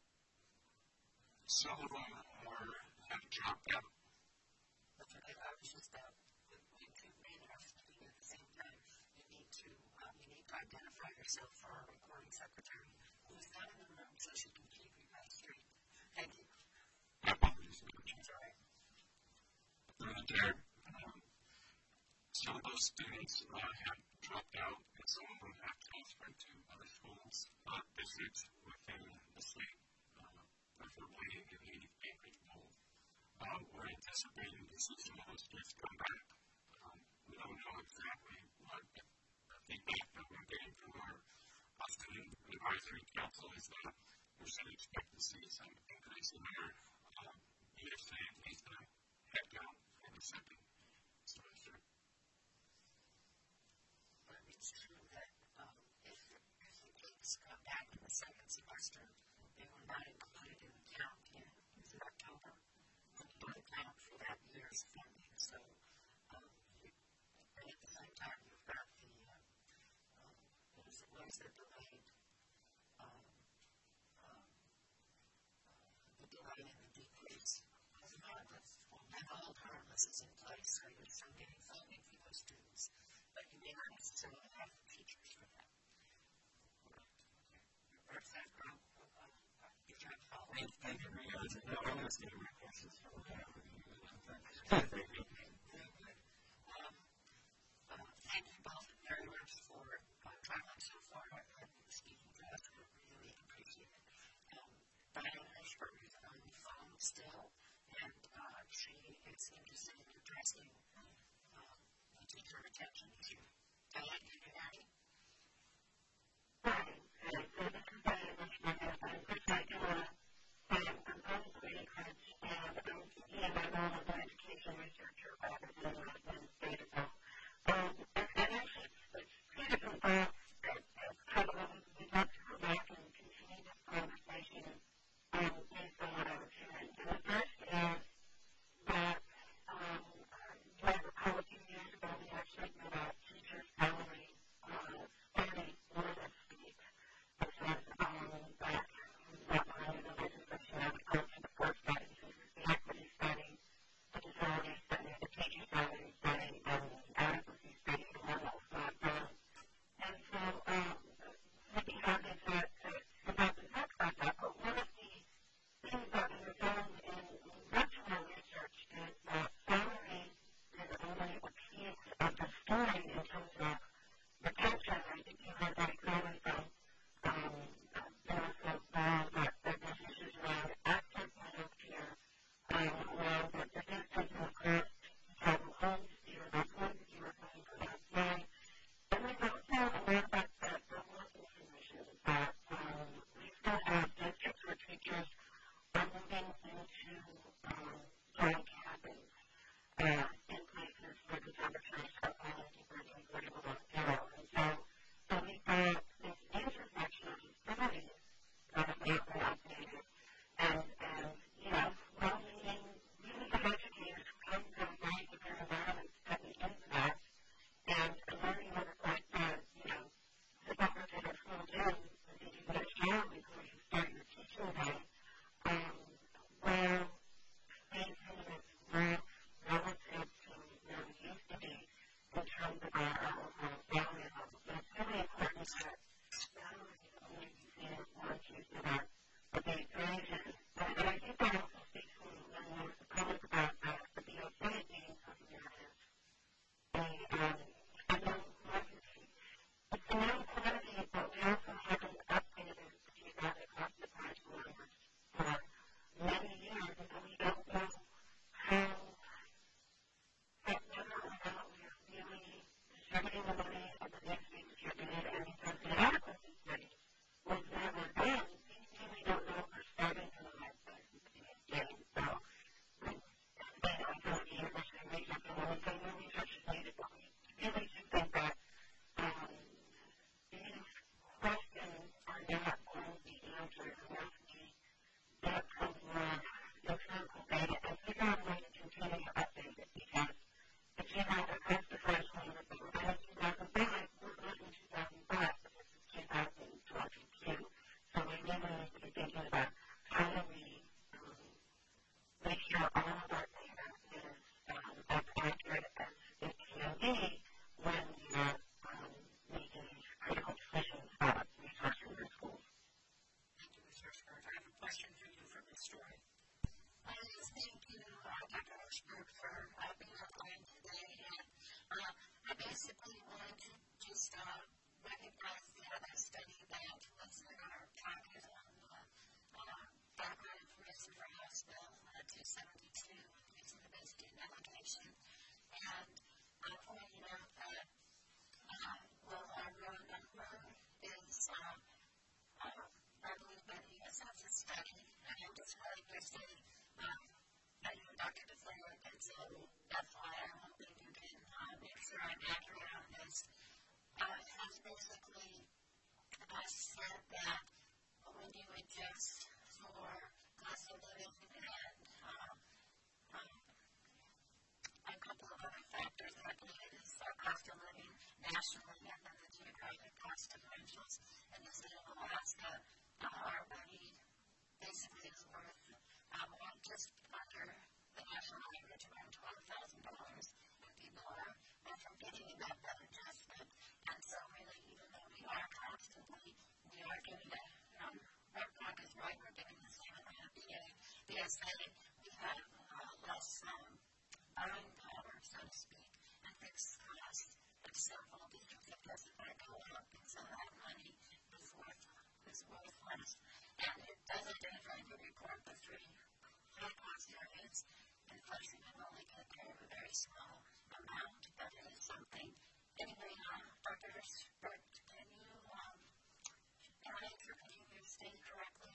Some of them are, have dropped out. That's okay. I was just uh, going to main housekeeping at the same time. You need to, um, you need to identify yourself for our recording secretary, who is not in the room, so she can keep you by straight. Thank you. My apologies, Madam Chair. Sorry. Through the chair, um, some of those students uh, have dropped out, and some of them have transferred to other schools, uh, districts within the state, uh, preferably in the Cambridge Bowl. Uh, we're anticipating to see some of those kids come back. Um, we don't know exactly what the feedback that we're getting from our uh, student advisory council is that we should expect to see some increase in our um, B S A, at least the headcount for the second semester. But it's true that um, if, if the kids come back in the second semester, they were not included in the count in through October. We don't account for that year's funding. So, um, and at the same time, you've got the, uh, um, what is it, what is it, delayed, um, um, the delay in the decrease of harmless. And all harmless is in place, so you're still getting funding for those students. But you may not necessarily have the teachers for that. Representative Grant, you're trying to follow. Thank you very much. No, I'm going to stay with my questions. Thank you. Um, uh, thank you both very much for uh, traveling so far and speaking to us. We really appreciate it. Um, Diane Ashford is on the phone, still, and uh, she is interested in addressing uh, the teacher retention issue. Diane, can you hear me? Right. And so this is very much my husband. Which I do a, um, I'm publicly encouraged, and I'm thinking my role as an education researcher rather than an administrator. Um, and, and actually, it's two different thoughts that kind of we'd like to go back and continue this conversation um, based on what I was hearing. And the first is that um, you might recall a few years ago we had something about teachers' salary uh, study for this week. This was um, that that line of the legislation that would go to the four studies, the equity study, the disability study, the teacher salary study, and the adequacy study, and one that was not done. And so um, we'd be happy to, to, to talk about that. But one of the things that we have found in much of our research is that salary is only a piece of the story in terms of retention. I think you heard that clearly from um, Vanessa Ball that, that there's issues around access to health care, um, around the resistance and the cost to travel home to see your loved ones if you were going for that time. And we've also learned that the, the working conditions that um, we still have districts where teachers are moving into um, dry cabins uh, in places where the temperatures are falling deeper than forty below zero. And so, so we've got this intersection of facilities that have not been updated. And, and you know, well-meaning, really good educators who come from very different environments stepping into that and learning what it's like to, you know, sit up in a full gym and you can get a shower before you start your teaching day. Um, where facing this growth relative to where we used to be in terms of our, our overall salary levels. So it's really important that salary is only be seen as one piece of that, of the equation. And, and I think that also speaks when, when there was a comment about the, the B S A being something that is a, um, a known quantity. It's a known quantity, but we also haven't updated the geographic classification numbers for many years, and we don't know how, that whether or not we're really distributing the money as it needs to be distributed, and because the adequacy study was never done, we really don't know if we're starting from the right place at the beginning. So, they also the University of Research, and when we say new research is needed, but we really do think that um, these questions are not going to be answered unless we get some more empirical data and figure out a way to continue to update it, because if you have a classification unit that were done in two thousand five, we're not in two thousand five, but this is two thousand twenty-two. So we really need to be thinking about how do we um, make sure all of our data is um, as accurate as it can be when we are um, making these critical decisions about resourcing the schools. Thank you, Miz Hirschberg. I have a question for you from this story. I just thank you, uh, Doctor Hirschberg, for uh, being on the line today. And uh, I basically wanted to just uh, recognize the other study that was in our packet on the uh, background information for House Bill uh, two seventy-two, increasing the base student allocation. And uh, pointing out that uh, well, our real number is uh, uh, I believe by the U S Census study, and I'm just really interested um, I know Doctor DeFleur did, so that's why I'm hoping you can uh, make sure I'm accurate on this. Uh, has basically uh, said that when you adjust for cost of living and uh, um, a couple of other factors, I believe it is our cost of living nationally and then the geographic cost differentials in the state of Alaska uh, are really basically is worth um, just under the national average around twelve thousand dollars, and people are, are forgetting about that adjustment. And so really, even though we are constantly, we are doing it, um, Red Rock is right, we're doing the same amount of B S A, we have uh, less um, buying power, so to speak, and fixed costs of several districts that doesn't go up, and so that money is worth, is worth less. And it does identify in the report the three high replacing it only can pay a very small amount, but it is something. Anyway, uh, Doctor Hurst, can you, um, can I answer, can you state it correctly?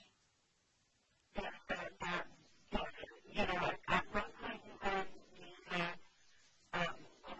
Yes, but, um, yes, you know, at one point in time, you said, um,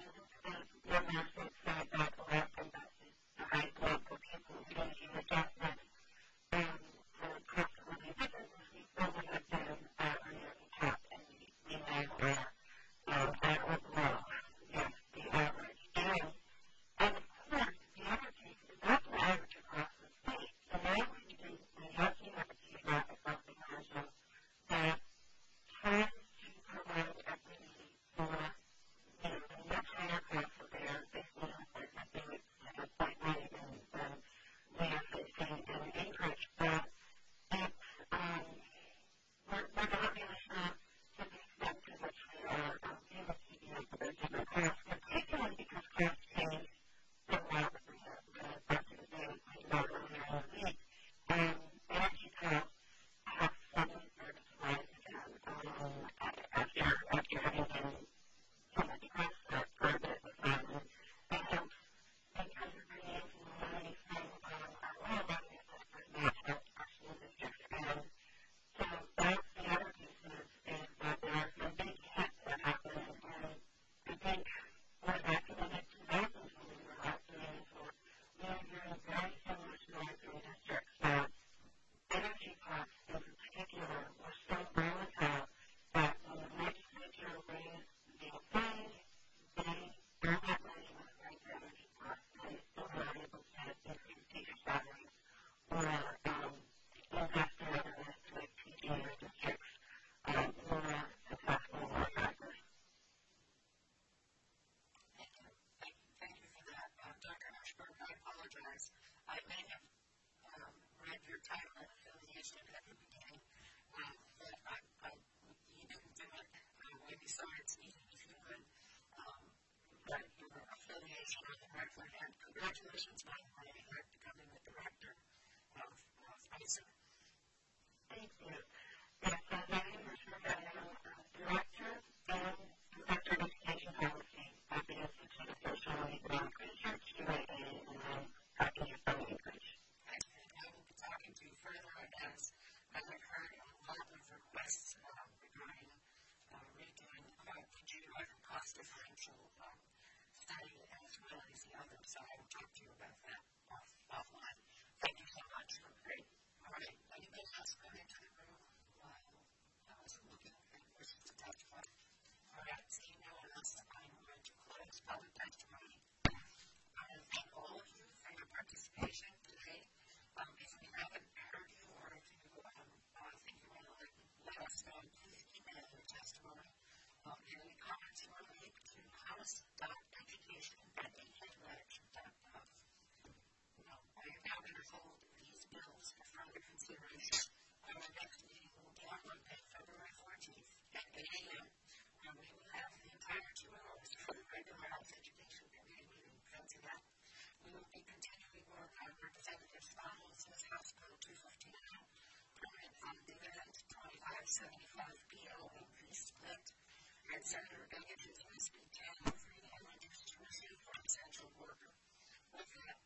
your message said that the last investment, the high blood for people making adjustments, and for approximately businesses, we probably have been at the top, and we know that, um, that overall, yes, the average. And, and of course, the other piece is that's the average across the state. So now we do, we have to have a geographic recognition that tries to provide equity for, you know, the much higher cost of their business, like I think it's like a point rate and, and we are facing in Anchorage, but it's, um, we're, we're not really sure to the extent to which we are um, able to be able to different costs, particularly because costs change so rapidly. The question is being talked about earlier in the week, and energy costs have suddenly started to rise again um, after, after having been somewhat depressed for, for a bit of time. And because we're bringing in some money from um, our oil revenue sectors, not just personal districts, and so that's the other piece is, is that there are some big hits that happen, and I think what happened in the two thousands when we were last doing this work, we were hearing very similar stories in districts that energy costs in particular were so volatile that when the legislature raised the fund, they all that money was going to energy costs, and they still were not able to increase teacher salaries or um, invest in other ways to make teaching in their districts um, more successful or effective. Thank you. Thank you, thank you for that. Um, Doctor Ashburn, I apologize. I may have um, read your title and affiliation at the beginning, um, but I, I, you didn't do it uh, when you saw it's easy if you would. Um, but your affiliation on the record, and congratulations, by the way, on becoming the director of, of Pfizer. Thank you. Yes, so my name is Rebecca. I am uh, Director and Director of Education Policy at the Institute of Social and Economic Research, U A A, and I'm talking here from Anchorage. Excellent. I will be talking to you further as I have heard a lot of requests um, regarding uh, redoing uh, the geographic cost differential um, study as well as the others. So I will talk to you about that off, offline. Thank you so much. Great. All right. Anybody else come into the room while I was looking at wishes to testify? All right. Seeing no one else, I'm going to close public testimony. I want to thank all of you for your participation today. Um, if we haven't heard you or if you um, uh, think you want to let, let us know, please email your testimony. Um, and any comments you want to make to house dot education at edge dot gov. Well, I am now going to hold these bills for further consideration. Our next meeting will be on Monday, February fourteenth at eight a.m. where we will have the entire two hours for the regular health education committee meeting. Fancy that. We will be continuing work on Representative Smiles' House Bill two fifty-nine, permanent fund dividend twenty-five seventy-five P L increase split, and Senator Begich is S B ten, free and reduced tuition for essential worker. With that,